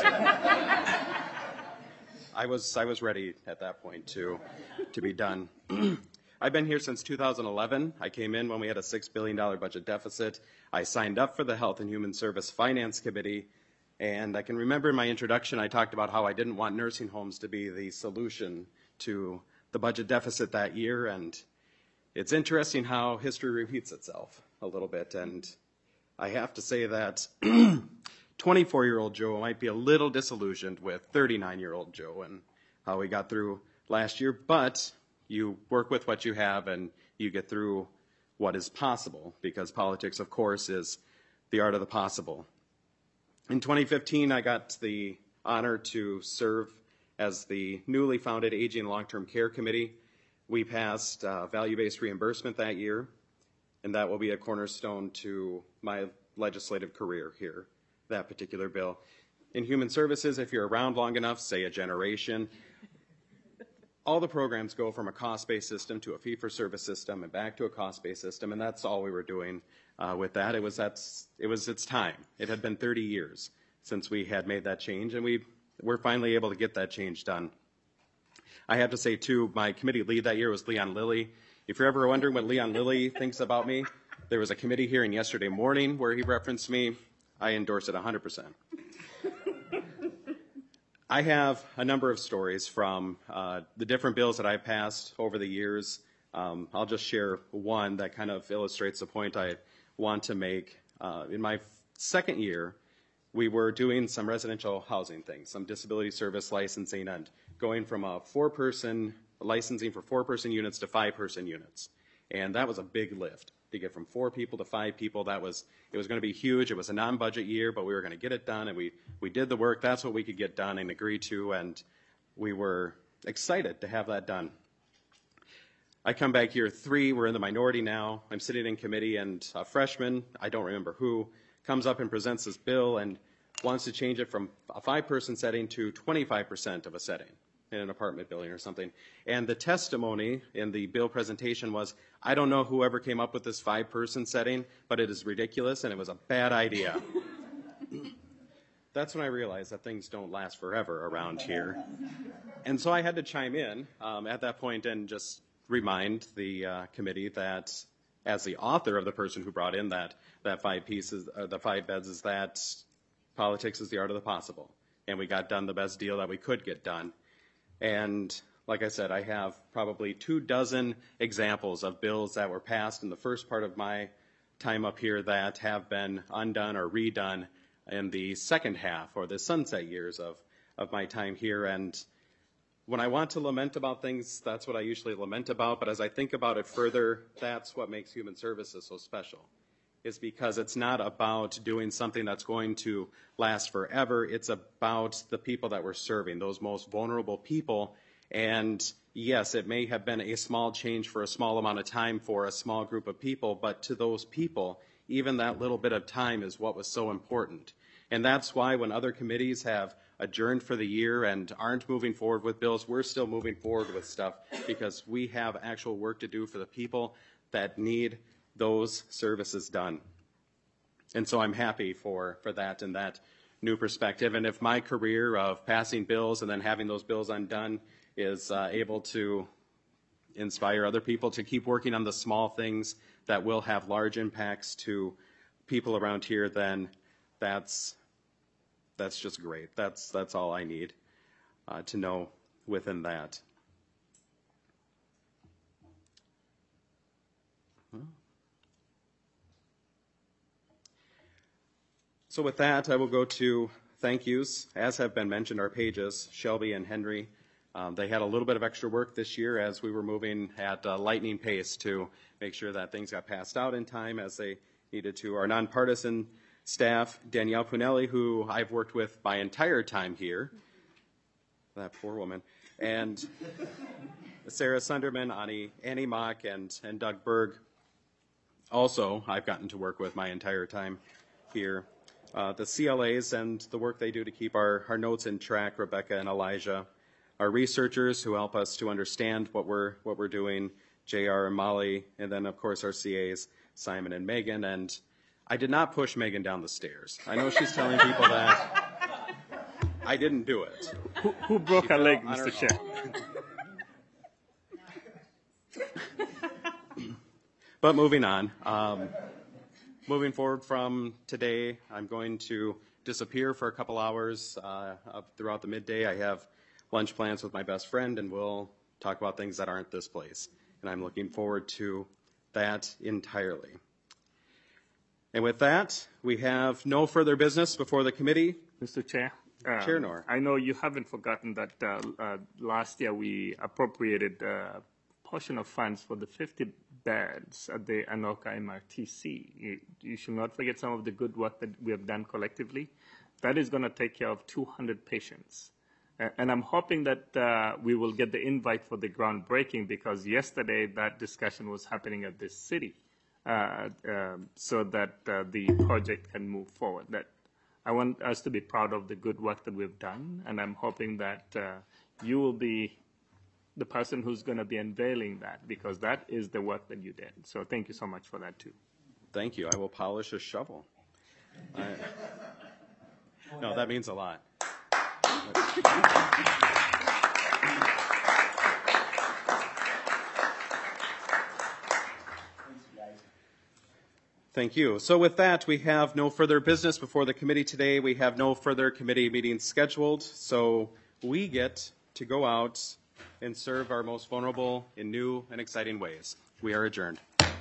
I was ready at that point to be done. I've been here since 2011. I came in when we had a $6 billion budget deficit. I signed up for the Health and Human Service Finance Committee, and I can remember in my introduction I talked about how I didn't want nursing homes to be the solution to the budget deficit that year, and it's interesting how history repeats itself a little bit, and I have to say that 24-year-old Joe might be a little disillusioned with 39-year-old Joe and how we got through last year, but you work with what you have and you get through what is possible, because politics, of course, is the art of the possible. In 2015, I got the honor to serve as the newly founded Aging and Long-Term Care Committee, we passed value-based reimbursement that year, and that will be a cornerstone to my legislative career here, that particular bill. In human services, if you're around long enough, say a generation, all the programs go from a cost-based system to a fee-for-service system and back to a cost-based system, and that's all we were doing with that. It was its time. It had been 30 years since we had made that change, and we're finally able to get that change done. I have to say, too, my committee lead that year was Leon Lilly. If you're ever wondering what Leon Lilly thinks about me, there was a committee hearing yesterday morning where he referenced me. I endorse it 100%. I have a number of stories from the different bills that I've passed over the years. I'll just share one that kind of illustrates the point I want to make. In my second year, we were doing some residential housing things, some disability service licensing, and going from a 4-person licensing for 4-person units to 5-person units. And that was a big lift to get from 4 people to 5 people. It was going to be huge. It was a non-budget year, but we were going to get it done, and we did the work. That's what we could get done and agree to, and we were excited to have that done. I come back year 3. We're in the minority now. I'm sitting in committee, and a freshman, I don't remember who, comes up and presents this bill and wants to change it from a 5-person setting to 25% of a setting in an apartment building or something. And the testimony in the bill presentation was, I don't know whoever came up with this 5-person setting, but it is ridiculous and it was a bad idea. That's when I realized that things don't last forever around here. And so I had to chime in at that point and just remind the committee that as the author of the person who brought in that 5 pieces, the 5 beds, is that politics is the art of the possible. And we got done the best deal that we could get done. And like I said, I have probably 24 examples of bills that were passed in the first part of my time up here that have been undone or redone in the second half or the sunset years of my time here. And when I want to lament about things, that's what I usually lament about. But as I think about it further, that's what makes human services so special. Is because it's not about doing something that's going to last forever. It's about the people that we're serving, those most vulnerable people. And yes, it may have been a small change for a small amount of time for a small group of people, but to those people, even that little bit of time is what was so important. And that's why when other committees have adjourned for the year and aren't moving forward with bills, we're still moving forward with stuff because we have actual work to do for the people that need those services done. And so I'm happy for that and that new perspective. And if my career of passing bills and then having those bills undone is able to inspire other people to keep working on the small things that will have large impacts to people around here, then that's just great. That's all I need to know within that. So with that, I will go to thank yous. As have been mentioned, our pages, Shelby and Henry, they had a little bit of extra work this year as we were moving at lightning pace to make sure that things got passed out in time as they needed to. Our nonpartisan staff, Danielle Punelli, who I've worked with my entire time here, that poor woman, and Sarah Sunderman, Annie Mock, and Doug Berg. Also, I've gotten to work with my entire time here. The CLAs and the work they do to keep our notes in track, Rebecca and Elijah. Our researchers who help us to understand what we're doing, JR and Molly, and then of course our CAs, Simon and Megan. And I did not push Megan down the stairs. I know she's telling people that. I didn't do it. Who broke her leg, Mr. Chair? But moving on. Moving forward from today, I'm going to disappear for a couple hours throughout the midday. I have lunch plans with my best friend, and we'll talk about things that aren't this place. And I'm looking forward to that entirely. And with that, we have no further business before the committee. Mr. Chair. Chair Knorr. I know you haven't forgotten that last year we appropriated a portion of funds for the 50 beds at the Anoka MRTC. You should not forget some of the good work that we have done collectively. That is going to take care of 200 patients And I'm hoping that we will get the invite for the groundbreaking, because yesterday that discussion was happening at this city, so that the project can move forward. That I want us to be proud of the good work that we've done, and I'm hoping that you will be the person who's going to be unveiling that, because that is the work that you did. So thank you so much for that too. Thank you. I will polish a shovel. No, that means a lot. Thank you. So with that, we have no further business before the committee today. We have no further committee meetings scheduled. So we get to go out and serve our most vulnerable in new and exciting ways. We are adjourned.